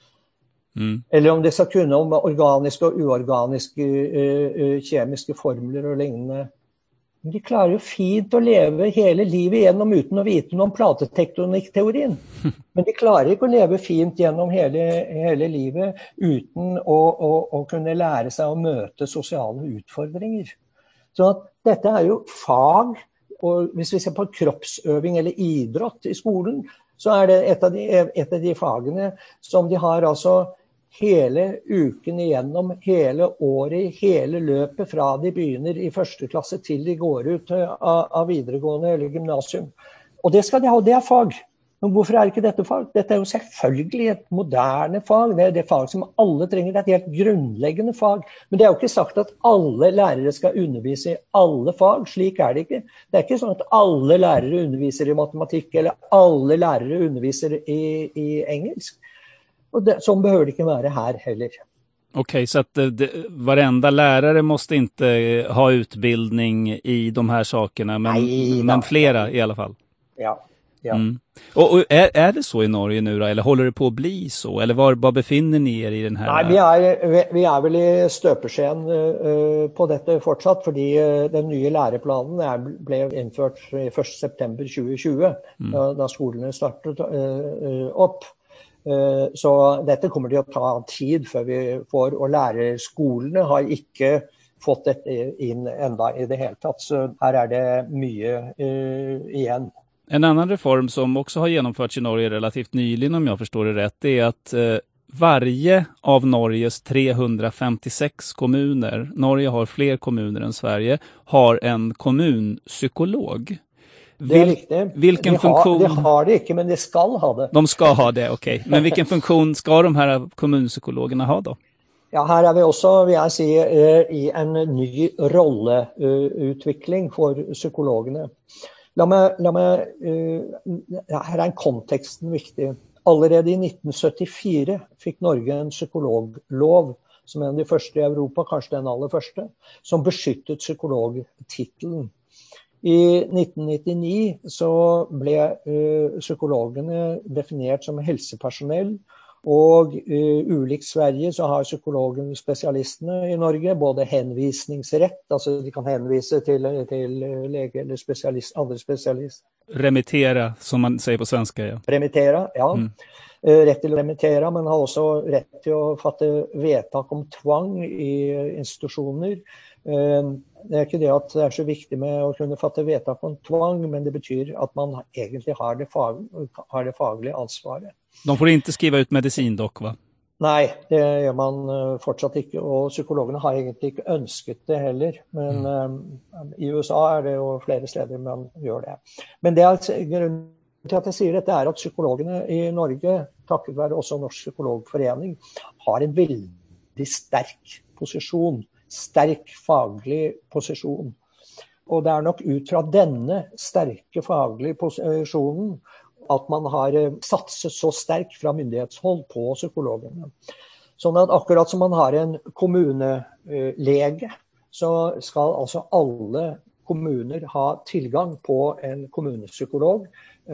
Mm. Eller om de skal kunne om organiske og uorganiske uh, uh, kjemiske formler og lignende. Men de klarer jo fint å leve hele livet gjennom uten å vite noe om platetektonikk-teorien. Men de klarer ikke å leve fint gjennom hele, hele livet uten å, å, å kunne lære seg å møte sosiale utfordringer. Så at dette er jo fag, og hvis vi ser på kroppsøving eller idrott i skolen, så er det et av de, et av de fagene som de har altså hele uken igjennom, hele året, hele løpet fra de begynner i første klasse til de går ut av, av videregående eller gymnasium. Og det skal de ha, det er fag. Men hvorfor er ikke dette fag? Dette er jo selvfølgelig et moderne fag. Det er det fag som alle trenger. Det er et helt grunnleggende fag. Men det er jo ikke sagt at alle lærere skal undervise i alle fag. Slik er det ikke. Det er ikke sånn at alle lærere underviser i matematikk, eller alle lærere underviser i, i engelsk. Och det, som behöver det inte vara här heller. Okej, okay, så att det, varenda lärare måste inte ha utbildning i de här sakerna, men, Nej, men flera i alla fall. Ja, Ja. Mm. Och, och är, är det så i Norge nu då, eller håller det på att bli så? Eller var, var befinner ni er i den här? Nej, vi är, vi, vi är väl i støpeskjeen uh, på dette fortsatt, fordi uh, den nye læreplanen er, ble innført første september tjue tjue, mm. da, da skolene startet uh, uh, opp. Uh, så dette kommer til å ta tid før vi får, og lærerskolene har ikke fått dette inn enda i det hele tatt, så her er det mye uh, igjen. En annan reform som också har genomförts i Norge relativt nyligen, om jag förstår det rätt, är att eh, varje av Norges trehundrafemtiosex kommuner, Norge har fler kommuner än Sverige, har en kommunpsykolog. Det är riktigt. Vilken de funktion... Har, de har det inte, men de ska ha det. De ska ha det, okej. Okay. Men vilken funktion ska de här kommunpsykologerna ha då? Ja, her er vi også, vil jeg si, i en ny rolleutvikling for psykologene. La meg, la meg uh, her er konteksten viktig. Allerede i nitten syttifire fikk Norge en psykologlov, som en av de første i Europa, kanskje den aller første, som beskyttet psykologtitelen. I nitten nittini så ble uh, psykologene definert som helsepersonell, og uh, ulikt Sverige så har psykologen spesialistene i Norge både henvisningsrett, altså de kan henvise til, til lege eller spesialist, andre spesialist. Remittera, som man sier på svenska. Ja. Remittera, ja. Mm. Uh, rett til å remittera, men har også rett til å fatte vedtak om tvang i institusjoner. Uh, det er ikke det at det er så viktig med å kunne fatte vedtak om tvang, men det betyr at man egentlig har det, fag, har det faglige ansvaret. De får inte skriva ut medicin dock, va? Nei, det gjør man fortsatt ikke, og psykologene har egentlig ikke ønsket det heller. Men mm. um, i U S A er det jo flere steder man gjør det. Men det er, grunnen til at jeg sier dette er at psykologene i Norge, takket være også Norsk Psykologforening, har en veldig sterk posisjon, sterk faglig posisjon. Og det er nok ut fra denne sterke faglige posisjonen at man har satset så sterkt fra myndighetshold på psykologene. Sånn at akkurat som man har en kommunelege, så skal altså alle kommuner ha tilgang på en kommunepsykolog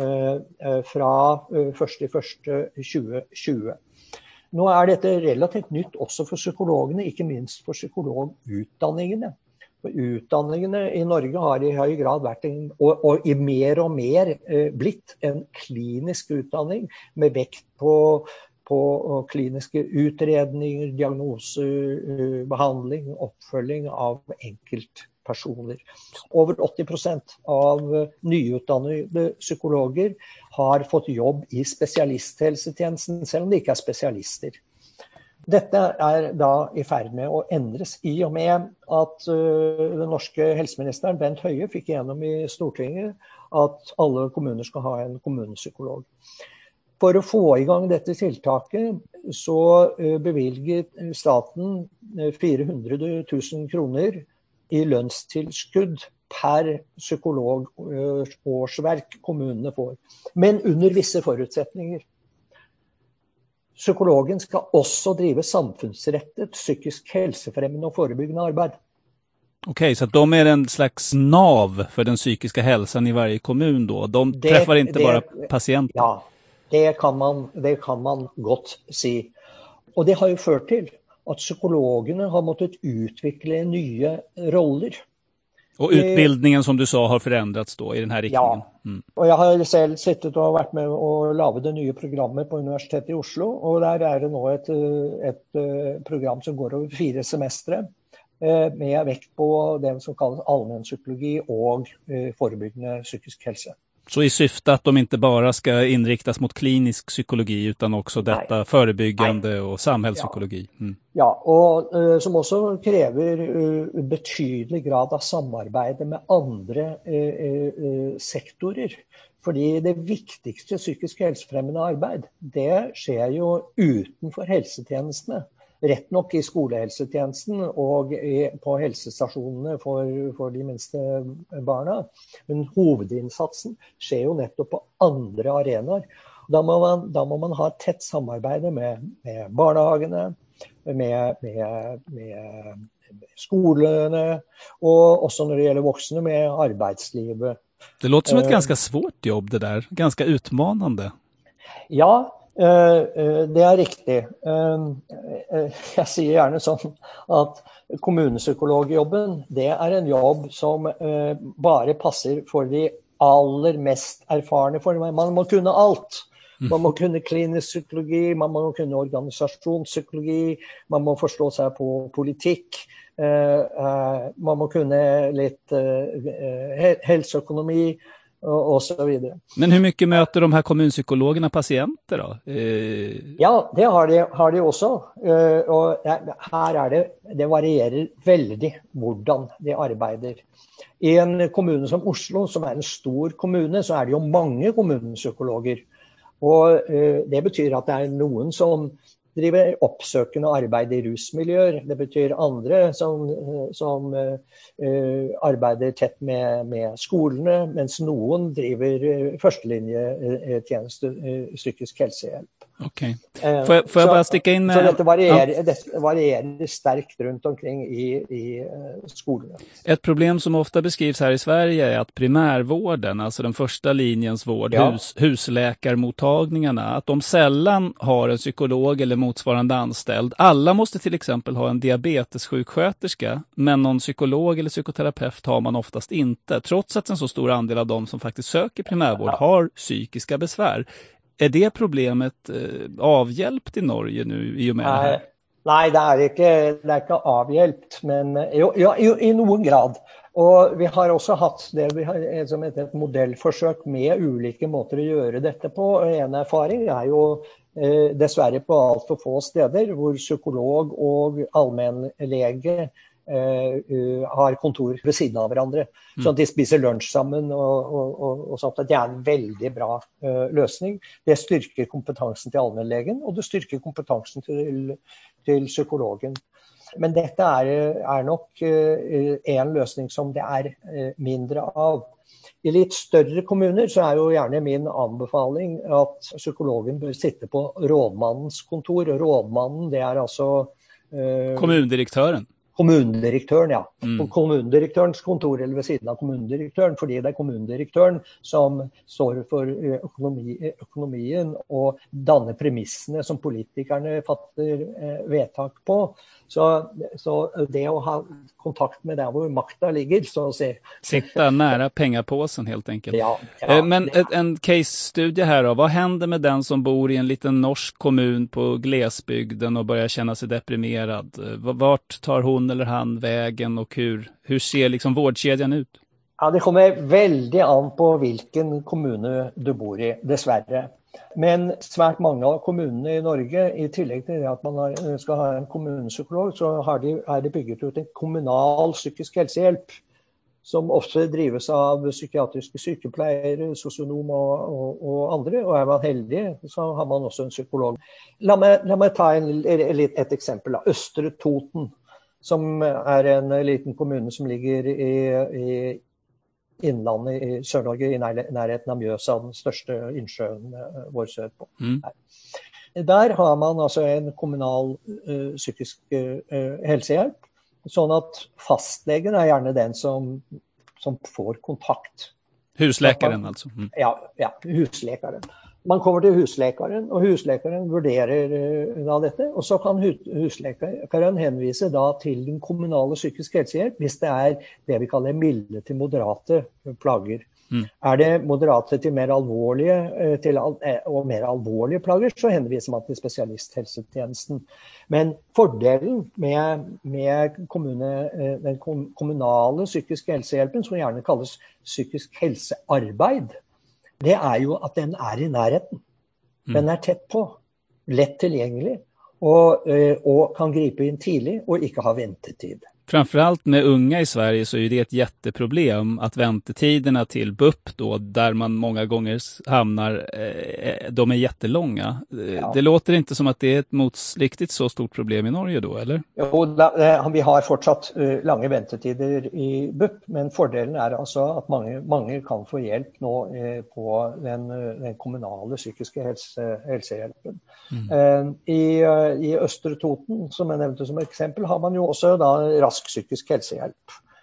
fra første januar tjue tjue. Nå er dette relativt nytt også for psykologene, ikke minst for psykologutdanningene. Utdanningene i Norge har i høy grad vært en, og, og i mer og mer eh, blitt en klinisk utdanning med vekt på, på kliniske utredninger, diagnose, uh, behandling, oppfølging av enkeltpersoner. Over åtti prosent av nyutdannede psykologer har fått jobb i spesialisthelsetjenesten, selv om de ikke er spesialister. Dette er da i ferd med å endres i og med at uh, den norske helseministeren Bent Høie fikk gjennom i Stortinget at alle kommuner skal ha en kommunepsykolog. For å få i gang dette tiltaket så uh, bevilget staten fire hundre tusen kroner i lønnstilskudd per psykologårsverk kommunene får, men under visse forutsetninger. Psykologen skal også drive samfunnsrettet, psykisk helsefremmende og forebyggende arbeid. Okej, så att de är en slags nav för den psykiska hälsan i varje kommun då? De det, träffar inte det, bara patienter? Ja, det kan, man, det kan man godt si. Og det har jo ført til at psykologene har måttet utvikle nye roller. Och utbildningen som du sa har förändrats då i den här riktningen? Ja, mm. og jeg har selv sittet og vært med å lage det nye programmet på Universitetet i Oslo, og der er det nå et, et program som går over fire semestre, med vekt på det som kalles allmennpsykologi og forebyggende psykisk helse. Så i syfte att de inte bara ska inriktas mot klinisk psykologi utan också detta Nej. förebyggande Nej. och samhällspsykologi. Mm. Ja, og uh, som også krever uh, betydelig grad av samarbeid med andre uh, uh, sektorer. Fordi det viktigste psykisk helsefremmende arbeid, det skjer jo utenfor helsetjenestene. Rett nok i skolehelsetjenesten og i, på helsestasjonene for, for de minste barna. Men hovedinnsatsen skjer jo nettopp på andre arenaer. Da må man, da må man ha et tett samarbeid med, med barnehagene, med, med, med skolene, og også når det gjelder voksne med arbeidslivet Det låter som ett ganska svårt jobb det där, ganska utmanande. Ja, det er riktig. Jeg sier gjerne sånn at kommunepsykologjobben, det er en jobb som bare passer for de aller mest erfarne. For man må kunne alt. Man må kunne klinisk psykologi, man må kunne organisasjonspsykologi, man må forstå seg på politikk, man må kunne litt helseøkonomi, och så vidare. Men hur mycket möter de här kommunpsykologerna patienter då? Eh... Ja, det har de, har de också. Uh, och här är det, det varierar väldigt hvordan de arbetar. I en kommun som Oslo, som är en stor kommun, så är det ju många kommunpsykologer. Och uh, det betyder att det är någon som driver oppsøkende arbeid i rusmiljøer. Det betyr andre som, som uh, arbeider tett med, med skolene, mens noen driver uh, førstelinjetjeneste, uh, psykisk helsehjelp. Okej. Okay. Får jag, får jag så, bara sticka in... Så dette varierer, ja. Dette varierer sterkt rundt omkring i, i uh, skolene. Ett problem som ofta beskrivs här i Sverige är att primärvården, alltså den första linjens vård, ja. hus, husläkarmottagningarna, att de sällan har en psykolog eller motsvarande anställd. Alla måste till exempel ha en diabetessjuksköterska, men någon psykolog eller psykoterapeut har man oftast inte, trots att en så stor andel av dem som faktiskt söker primärvård ja. har psykiska besvär. Är det problemet eh, avhjälpt i Norge nu i och med nej, det här? Nej, det är inte, det är inte avhjälpt, men jo, ja, i, i någon grad. Och vi har också haft det vi har, som heter ett modellförsök med olika måter att göra detta på. En erfaring är ju eh, dessvärre på allt för få steder där psykolog och allmänläge Uh, uh, har kontor ved siden av hverandre, mm. sånn at de spiser lunsj sammen og, og, og, og sånt. Det er en veldig bra uh, løsning. Det styrker kompetansen til allmennlegen, og det styrker kompetansen til, til psykologen. Men dette er, er nok uh, en løsning som det er uh, mindre av. I litt større kommuner så er jo gjerne min anbefaling at psykologen bør sitte på rådmannens kontor. Rådmannen, det er altså uh, kommundirektören. Kommundirektören, ja. Mm. På kommundirektørens kontor eller ved siden av kommundirektøren, fordi det er kommundirektøren som står for økonomi, økonomien og danner premissene som politikerne fatter eh, vedtak på. Så, så det å ha kontakt med der hvor makta ligger, så å si. Sitta nära pengapåsen helt enkelt. Ja, ja, Men ett, en case-studie här då. Vad händer med den som bor i en liten norsk kommun på glesbygden och börjar känna sig deprimerad? Vart tar hon eller han vägen och hur, hur ser liksom vårdkedjan ut? Ja, det kommer väldigt an på vilken kommun du bor i, dessvärre. Men svært mange av kommunene i Norge, i tillegg til at man har, skal ha en kommunepsykolog, så har de, er det bygget ut en kommunal psykisk helsehjelp, som også drives av psykiatriske sykepleiere, sosionom og, og, og andre. Og er man heldig, så har man også en psykolog. La meg, la meg ta en, et eksempel. Østre Toten, som er en liten kommune som ligger i, i innlandet i Sør-Norge, i nærheten av Mjøsa, den største innsjøen vår sør på. Mm. Der har man altså en kommunal uh, psykisk uh, helsehjelp, sånn at fastlegen er gjerne den som, som får kontakt. Husläkaren altså? Mm. Ja, ja, husläkaren. Man kommer til husläkaren, og husläkaren vurderer uh, da dette, og så kan husläkaren henvise da til den kommunale psykisk helsehjelp, hvis det er det vi kaller milde til moderate plager. Mm. Er det moderate til mer alvorlige, uh, til, uh, og mer alvorlige plager, så henviser man til spesialisthelsetjenesten. Men fordelen med, med kommune, uh, den kommunale psykisk helsehjelpen, som gjerne kalles psykisk helsearbeid, det er jo at den er i nærheten. Den er tett på, lett tilgjengelig, och, och kan gripa in tidigt och inte ha väntetid. Framförallt med unga i Sverige så är det ett jätteproblem att väntetiderna till B U P då, där man många gånger hamnar, eh, de är jättelånga. Ja. Det låter inte som att det är ett mots, riktigt så stort problem i Norge då, eller? Jo, vi har fortsatt uh, långa väntetider i B U P, men fördelen är alltså att många, många kan få hjälp nå uh, på den, den kommunala psykiska hälse, hälsehjälpen. Mm. Uh, i, uh, I Östre Toten, som jag nämnde som exempel, har man ju också då rask psykisk helsehjelp.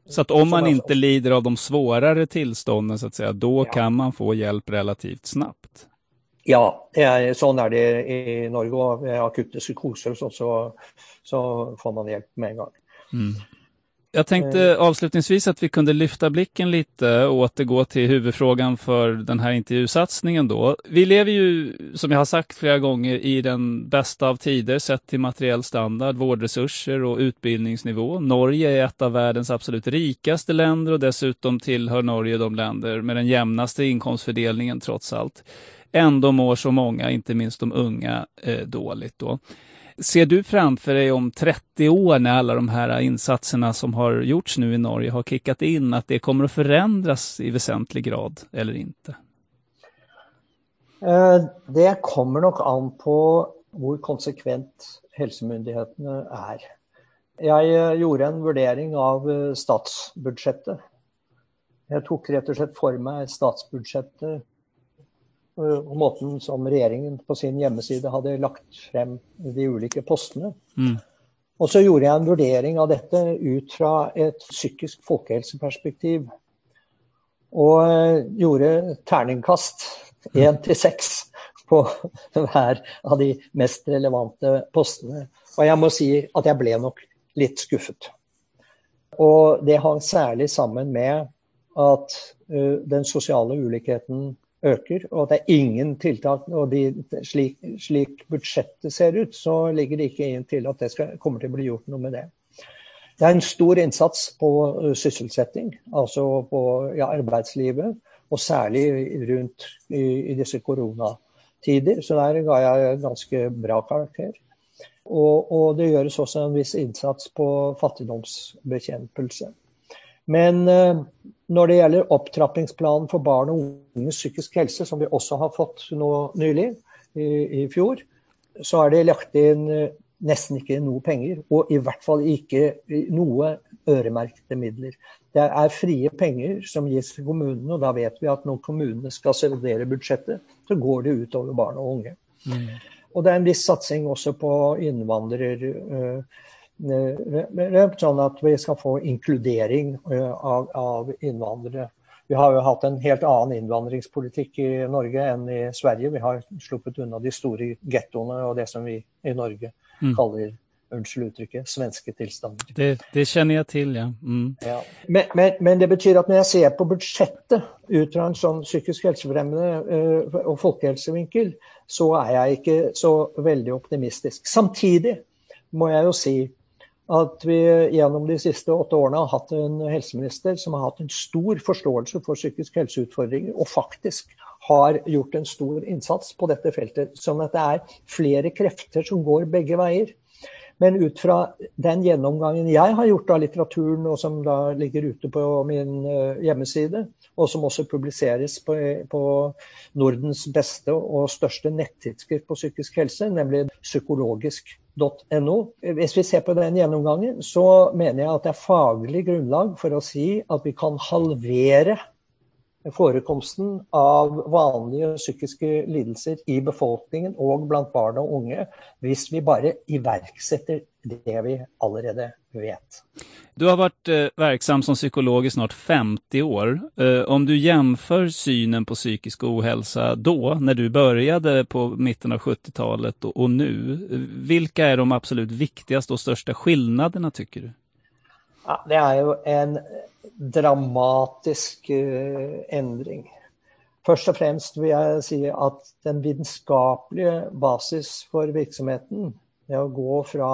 Så att om man Som inte lider av de svårare tillstånden så att säga, då Ja. kan man få hjälp relativt snabbt. Ja, det er, sånn er det i Norge, og ved akutte psykoser og sånt, så, så får man hjelp med en gang. Jag tänkte avslutningsvis att vi kunde lyfta blicken lite och återgå till huvudfrågan för den här intervjusatsningen då. Vi lever ju, som jag har sagt flera gånger, i den bästa av tider sett till materiell standard, vårdresurser och utbildningsnivå. Norge är ett av världens absolut rikaste länder och dessutom tillhör Norge de länder med den jämnaste inkomstfördelningen trots allt. Ändå mår så många, inte minst de unga, eh, dåligt då. Ser du framför dig om trettio år när alla de här insatserna som har gjorts nu i Norge har kickat in att det kommer att förändras i väsentlig grad eller inte? Det kommer nok an på hvor konsekvent helsemyndighetene er. Jeg gjorde en vurdering av statsbudsjettet. Jeg tok rett og slett for meg statsbudsjettet og måten som regjeringen på sin hjemmeside hadde lagt frem de ulike postene. Mm. Og så gjorde jeg en vurdering av dette ut fra et psykisk folkehelseperspektiv. Og gjorde terningkast én til seks på hver av de mest relevante postene. Og jeg må si at jeg ble nok litt skuffet. Og det hang særlig sammen med at uh, den sosiale ulikheten øker, og at det er ingen tiltak, og de, slik, slik budsjettet ser ut, så ligger det ikke inn til at det skal, kommer til å bli gjort noe med det. Det er en stor innsats på uh, sysselsetting, altså på ja, arbeidslivet, og særlig rundt i, i disse koronatider, så der ga jeg ganske bra karakter. Og, og det gjøres også en viss innsats på fattigdomsbekjempelse. Men uh, når det gjelder opptrappingsplanen for barn og unges psykisk helse, som vi også har fått nå nylig, i, i fjor, så er det lagt inn uh, nesten ikke noe penger, og i hvert fall ikke noe øremerkede midler. Det er frie penger som gis til kommunene, og da vet vi at når kommunene skal servere budsjettet, så går det ut over barn og unge. Mm. Og det er en viss satsing også på innvandrere, uh, sånn at vi skal få inkludering av, av innvandrere. Vi har jo hatt en helt annen innvandringspolitikk i Norge enn i Sverige. Vi har sluppet unna de store gettoene og det som vi i Norge mm. kaller, unnskyld uttrykket, svenske tilstander. Det, det kjenner jeg til, ja. Mm. ja. Men, men, men det betyr at når jeg ser på budsjettet ut fra en sånn psykisk helsefremmende uh, og folkehelsevinkel, så er jeg ikke så veldig optimistisk. Samtidig må jeg jo si at vi gjennom de siste åtte årene har hatt en helseminister som har hatt en stor forståelse for psykisk helseutfordringer, og faktisk har gjort en stor innsats på dette feltet, sånn at det er flere krefter som går begge veier. Men ut fra den gjennomgangen jeg har gjort av litteraturen, og som da ligger ute på min hjemmeside, og som også publiseres på, på Nordens beste og største nettidsskrift på psykisk helse, nemlig psykologisk punktum no. Hvis vi ser på den gjennomgangen, så mener jeg at det er faglig grunnlag for å si at vi kan halvere forekomsten av vanlige psykiske lidelser i befolkningen og blant barn og unge, hvis vi bare iverksetter det vi allerede vet. Du har varit eh, verksam som psykolog i snart femtio år. Eh, om du jämför synen på psykisk ohälsa då, när du började på mitten av sjuttiotalet och, och nu, vilka är de absolut viktigaste och största skillnaderna tycker du? Ja, det er jo en dramatisk uh, endring. Først og fremst vil jeg si at den vitenskapelige basis for virksomheten, det å gå fra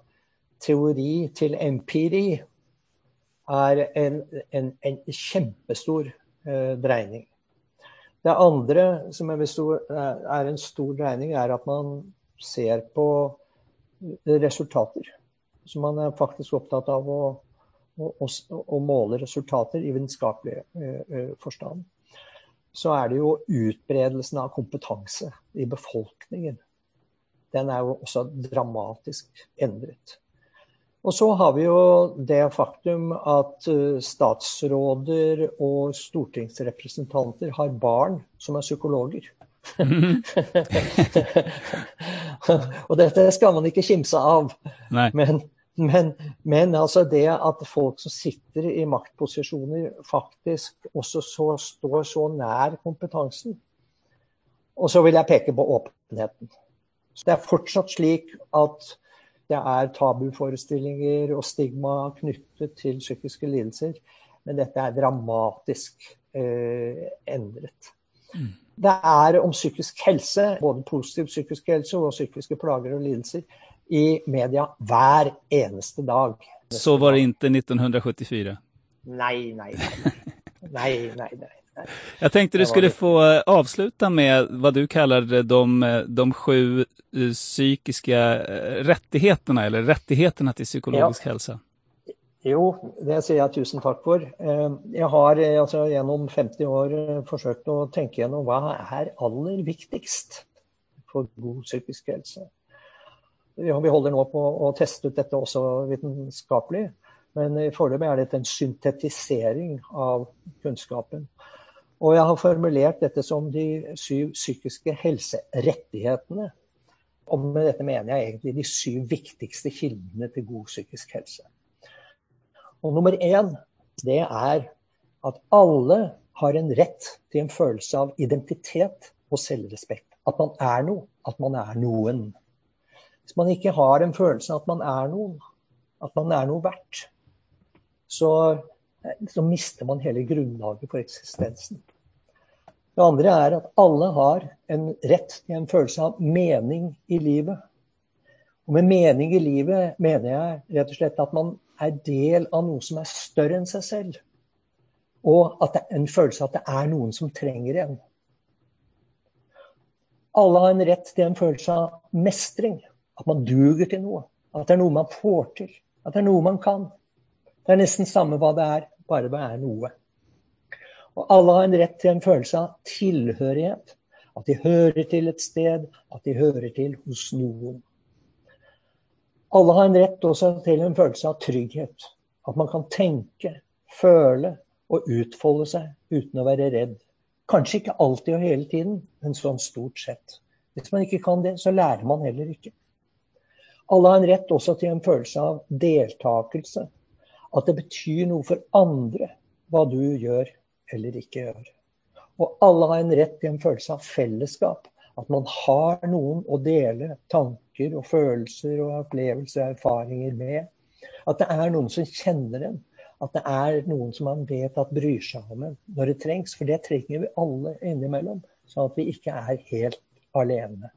teori til empiri, er en, en, en kjempestor uh, dreining. Det andre som er, stor, er en stor dreining er at man ser på resultater. Så man er faktisk opptatt av å Og, og, og måle resultater i vitenskapelig uh, forstand, så er det jo utbredelsen av kompetanse i befolkningen. Den er jo også dramatisk endret. Og så har vi jo det faktum at uh, statsråder og stortingsrepresentanter har barn som er psykologer. Mm. Og dette skal man ikke kimse av. Nei. Men Men, men altså det at folk som sitter i maktposisjoner faktisk også så, står så nær kompetansen. Og så vil jeg peke på åpenheten. Så det er fortsatt slik at det er tabuforestillinger og stigma knyttet til psykiske lidelser, men dette er dramatisk eh, endret. Mm. Det er om psykisk helse, både positiv psykisk helse og psykiske plager og lidelser, i media hver eneste dag. Så var det inte nittonhundrasjuttiofyra? Nej, nej, nej. nej, nej, nej. Jag tänkte du skulle få avsluta med vad du kallar de, de sju psykiska rättigheterna, eller rättigheterna till psykologisk ja. hälsa. Jo, det sier jeg tusen takk for. Jeg har altså, gjennom femti år forsøkt å tenke gjennom hva er aller viktigst for god psykisk helse. Ja, vi holder nå på å teste ut dette også vitenskapelig, men i foreløpig er dette en syntetisering av kunnskapen. Og jeg har formulert dette som de syv psykiske helserettighetene. Og med dette mener jeg egentlig de syv viktigste kildene til god psykisk helse. Og nummer én, det er at alle har en rett til en følelse av identitet og selvrespekt. At man er noe, at man er noen. Hvis man ikke har en følelse av at man er noen, at man er noe verdt, så, så mister man hele grunnlaget for eksistensen. Det andre er at alle har en rett til en følelse av mening i livet. Og med mening i livet mener jeg rett og slett at man er del av noe som er større enn seg selv. Og at det er en følelse av at det er noen som trenger en. Alle har en rett til en følelse av mestring. At man duger til noe. At det er noe man får til. At det er noe man kan. Det er nesten samme hva det er, bare det er noe. Og alle har en rett til en følelse av tilhørighet. At de hører til et sted, at de hører til hos noen. Alle har en rett også til en følelse av trygghet. At man kan tenke, føle og utfolde seg uten å være redd. Kanskje ikke alltid og hele tiden, men sånn stort sett. Hvis man ikke kan det, så lærer man heller ikke. Alle har en rett også til en følelse av deltakelse. At det betyr noe for andre hva du gjør eller ikke gjør. Og alle har en rett til en følelse av fellesskap. At man har noen å dele tanker og følelser og opplevelser og erfaringer med. At det er noen som kjenner en. At det er noen som man vet at bryr seg om en når det trengs. For det trenger vi alle innimellom, sånn at vi ikke er helt alene.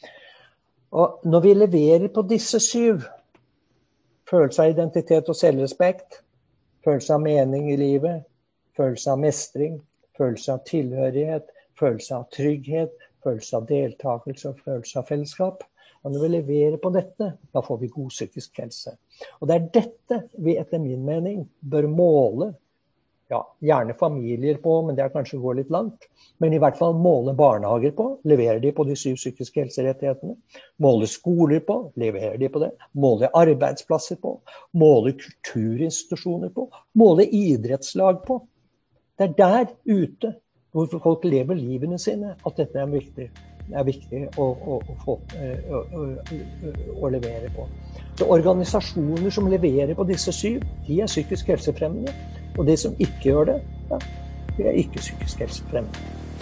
Og når vi leverer på disse syv, følelse av identitet og selvrespekt, følelse av mening i livet, følelse av mestring, følelse av tilhørighet, følelse av trygghet, følelse av deltakelse og følelse av fellesskap. Og når vi leverer på dette, da får vi god psykisk helse. Og det er dette vi etter min mening bør måle, ja, gjerne familier på, men det er kanskje går litt langt, men i hvert fall måle barnehager på, leverer de på de syv psykiske helserettighetene, måle skoler på, leverer de på det, måle arbeidsplasser på, måle kulturinstitusjoner på, måle idrettslag på. Det er der ute hvor folk lever livene sine, at dette er viktig, er viktig å, å, å, få, å, å, å levere på. Så organisasjoner som leverer på disse syv, de er psykisk helsefremmende, og de som ikke gjør det, ja, de är icke psykisk hälsofrämjande.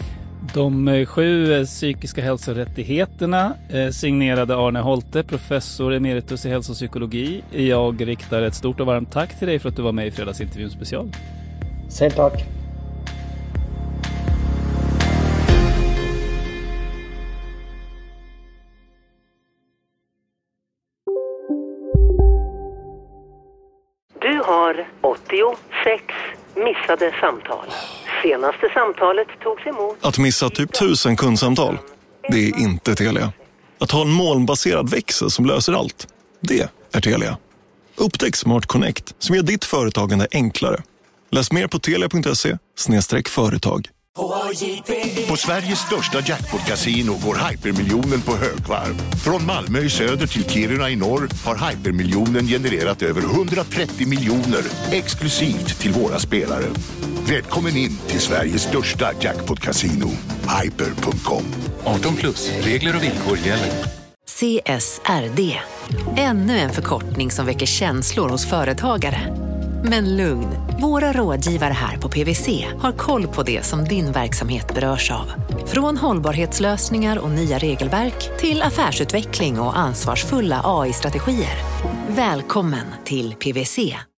De sju psykiska hälsorättigheterna eh, signerade Arne Holte, professor emeritus i hälsopsykologi. Jag riktar ett stort och varmt tack till dig för att du var med i fredagsintervjun special. Selv tack. Du har åttiosex missade samtal. Senaste samtalet togs emot. Att missa typ tusen kundsamtal, det är inte Telia. Att ha en molnbaserad växel som löser allt, det är Telia. Upptäck Smart Connect som gör ditt företagande enklare. Läs mer på telia punkt se slash företag. På Sveriges största jackpot-casino går Hypermiljonen på högvarv. Från Malmö i söder till Kiruna i norr har Hypermiljonen genererat över hundratrettio miljoner exklusivt till våra spelare. Välkommen in till Sveriges största jackpot-casino, hyper punkt com. arton plus, regler och villkor gäller. C S R D. Ännu en förkortning som väcker känslor hos företagare. Men lugn, våra rådgivare här på P W C har koll på det som din verksamhet berörs av. Från hållbarhetslösningar och nya regelverk till affärsutveckling och ansvarsfulla A I-strategier. Välkommen till P W C.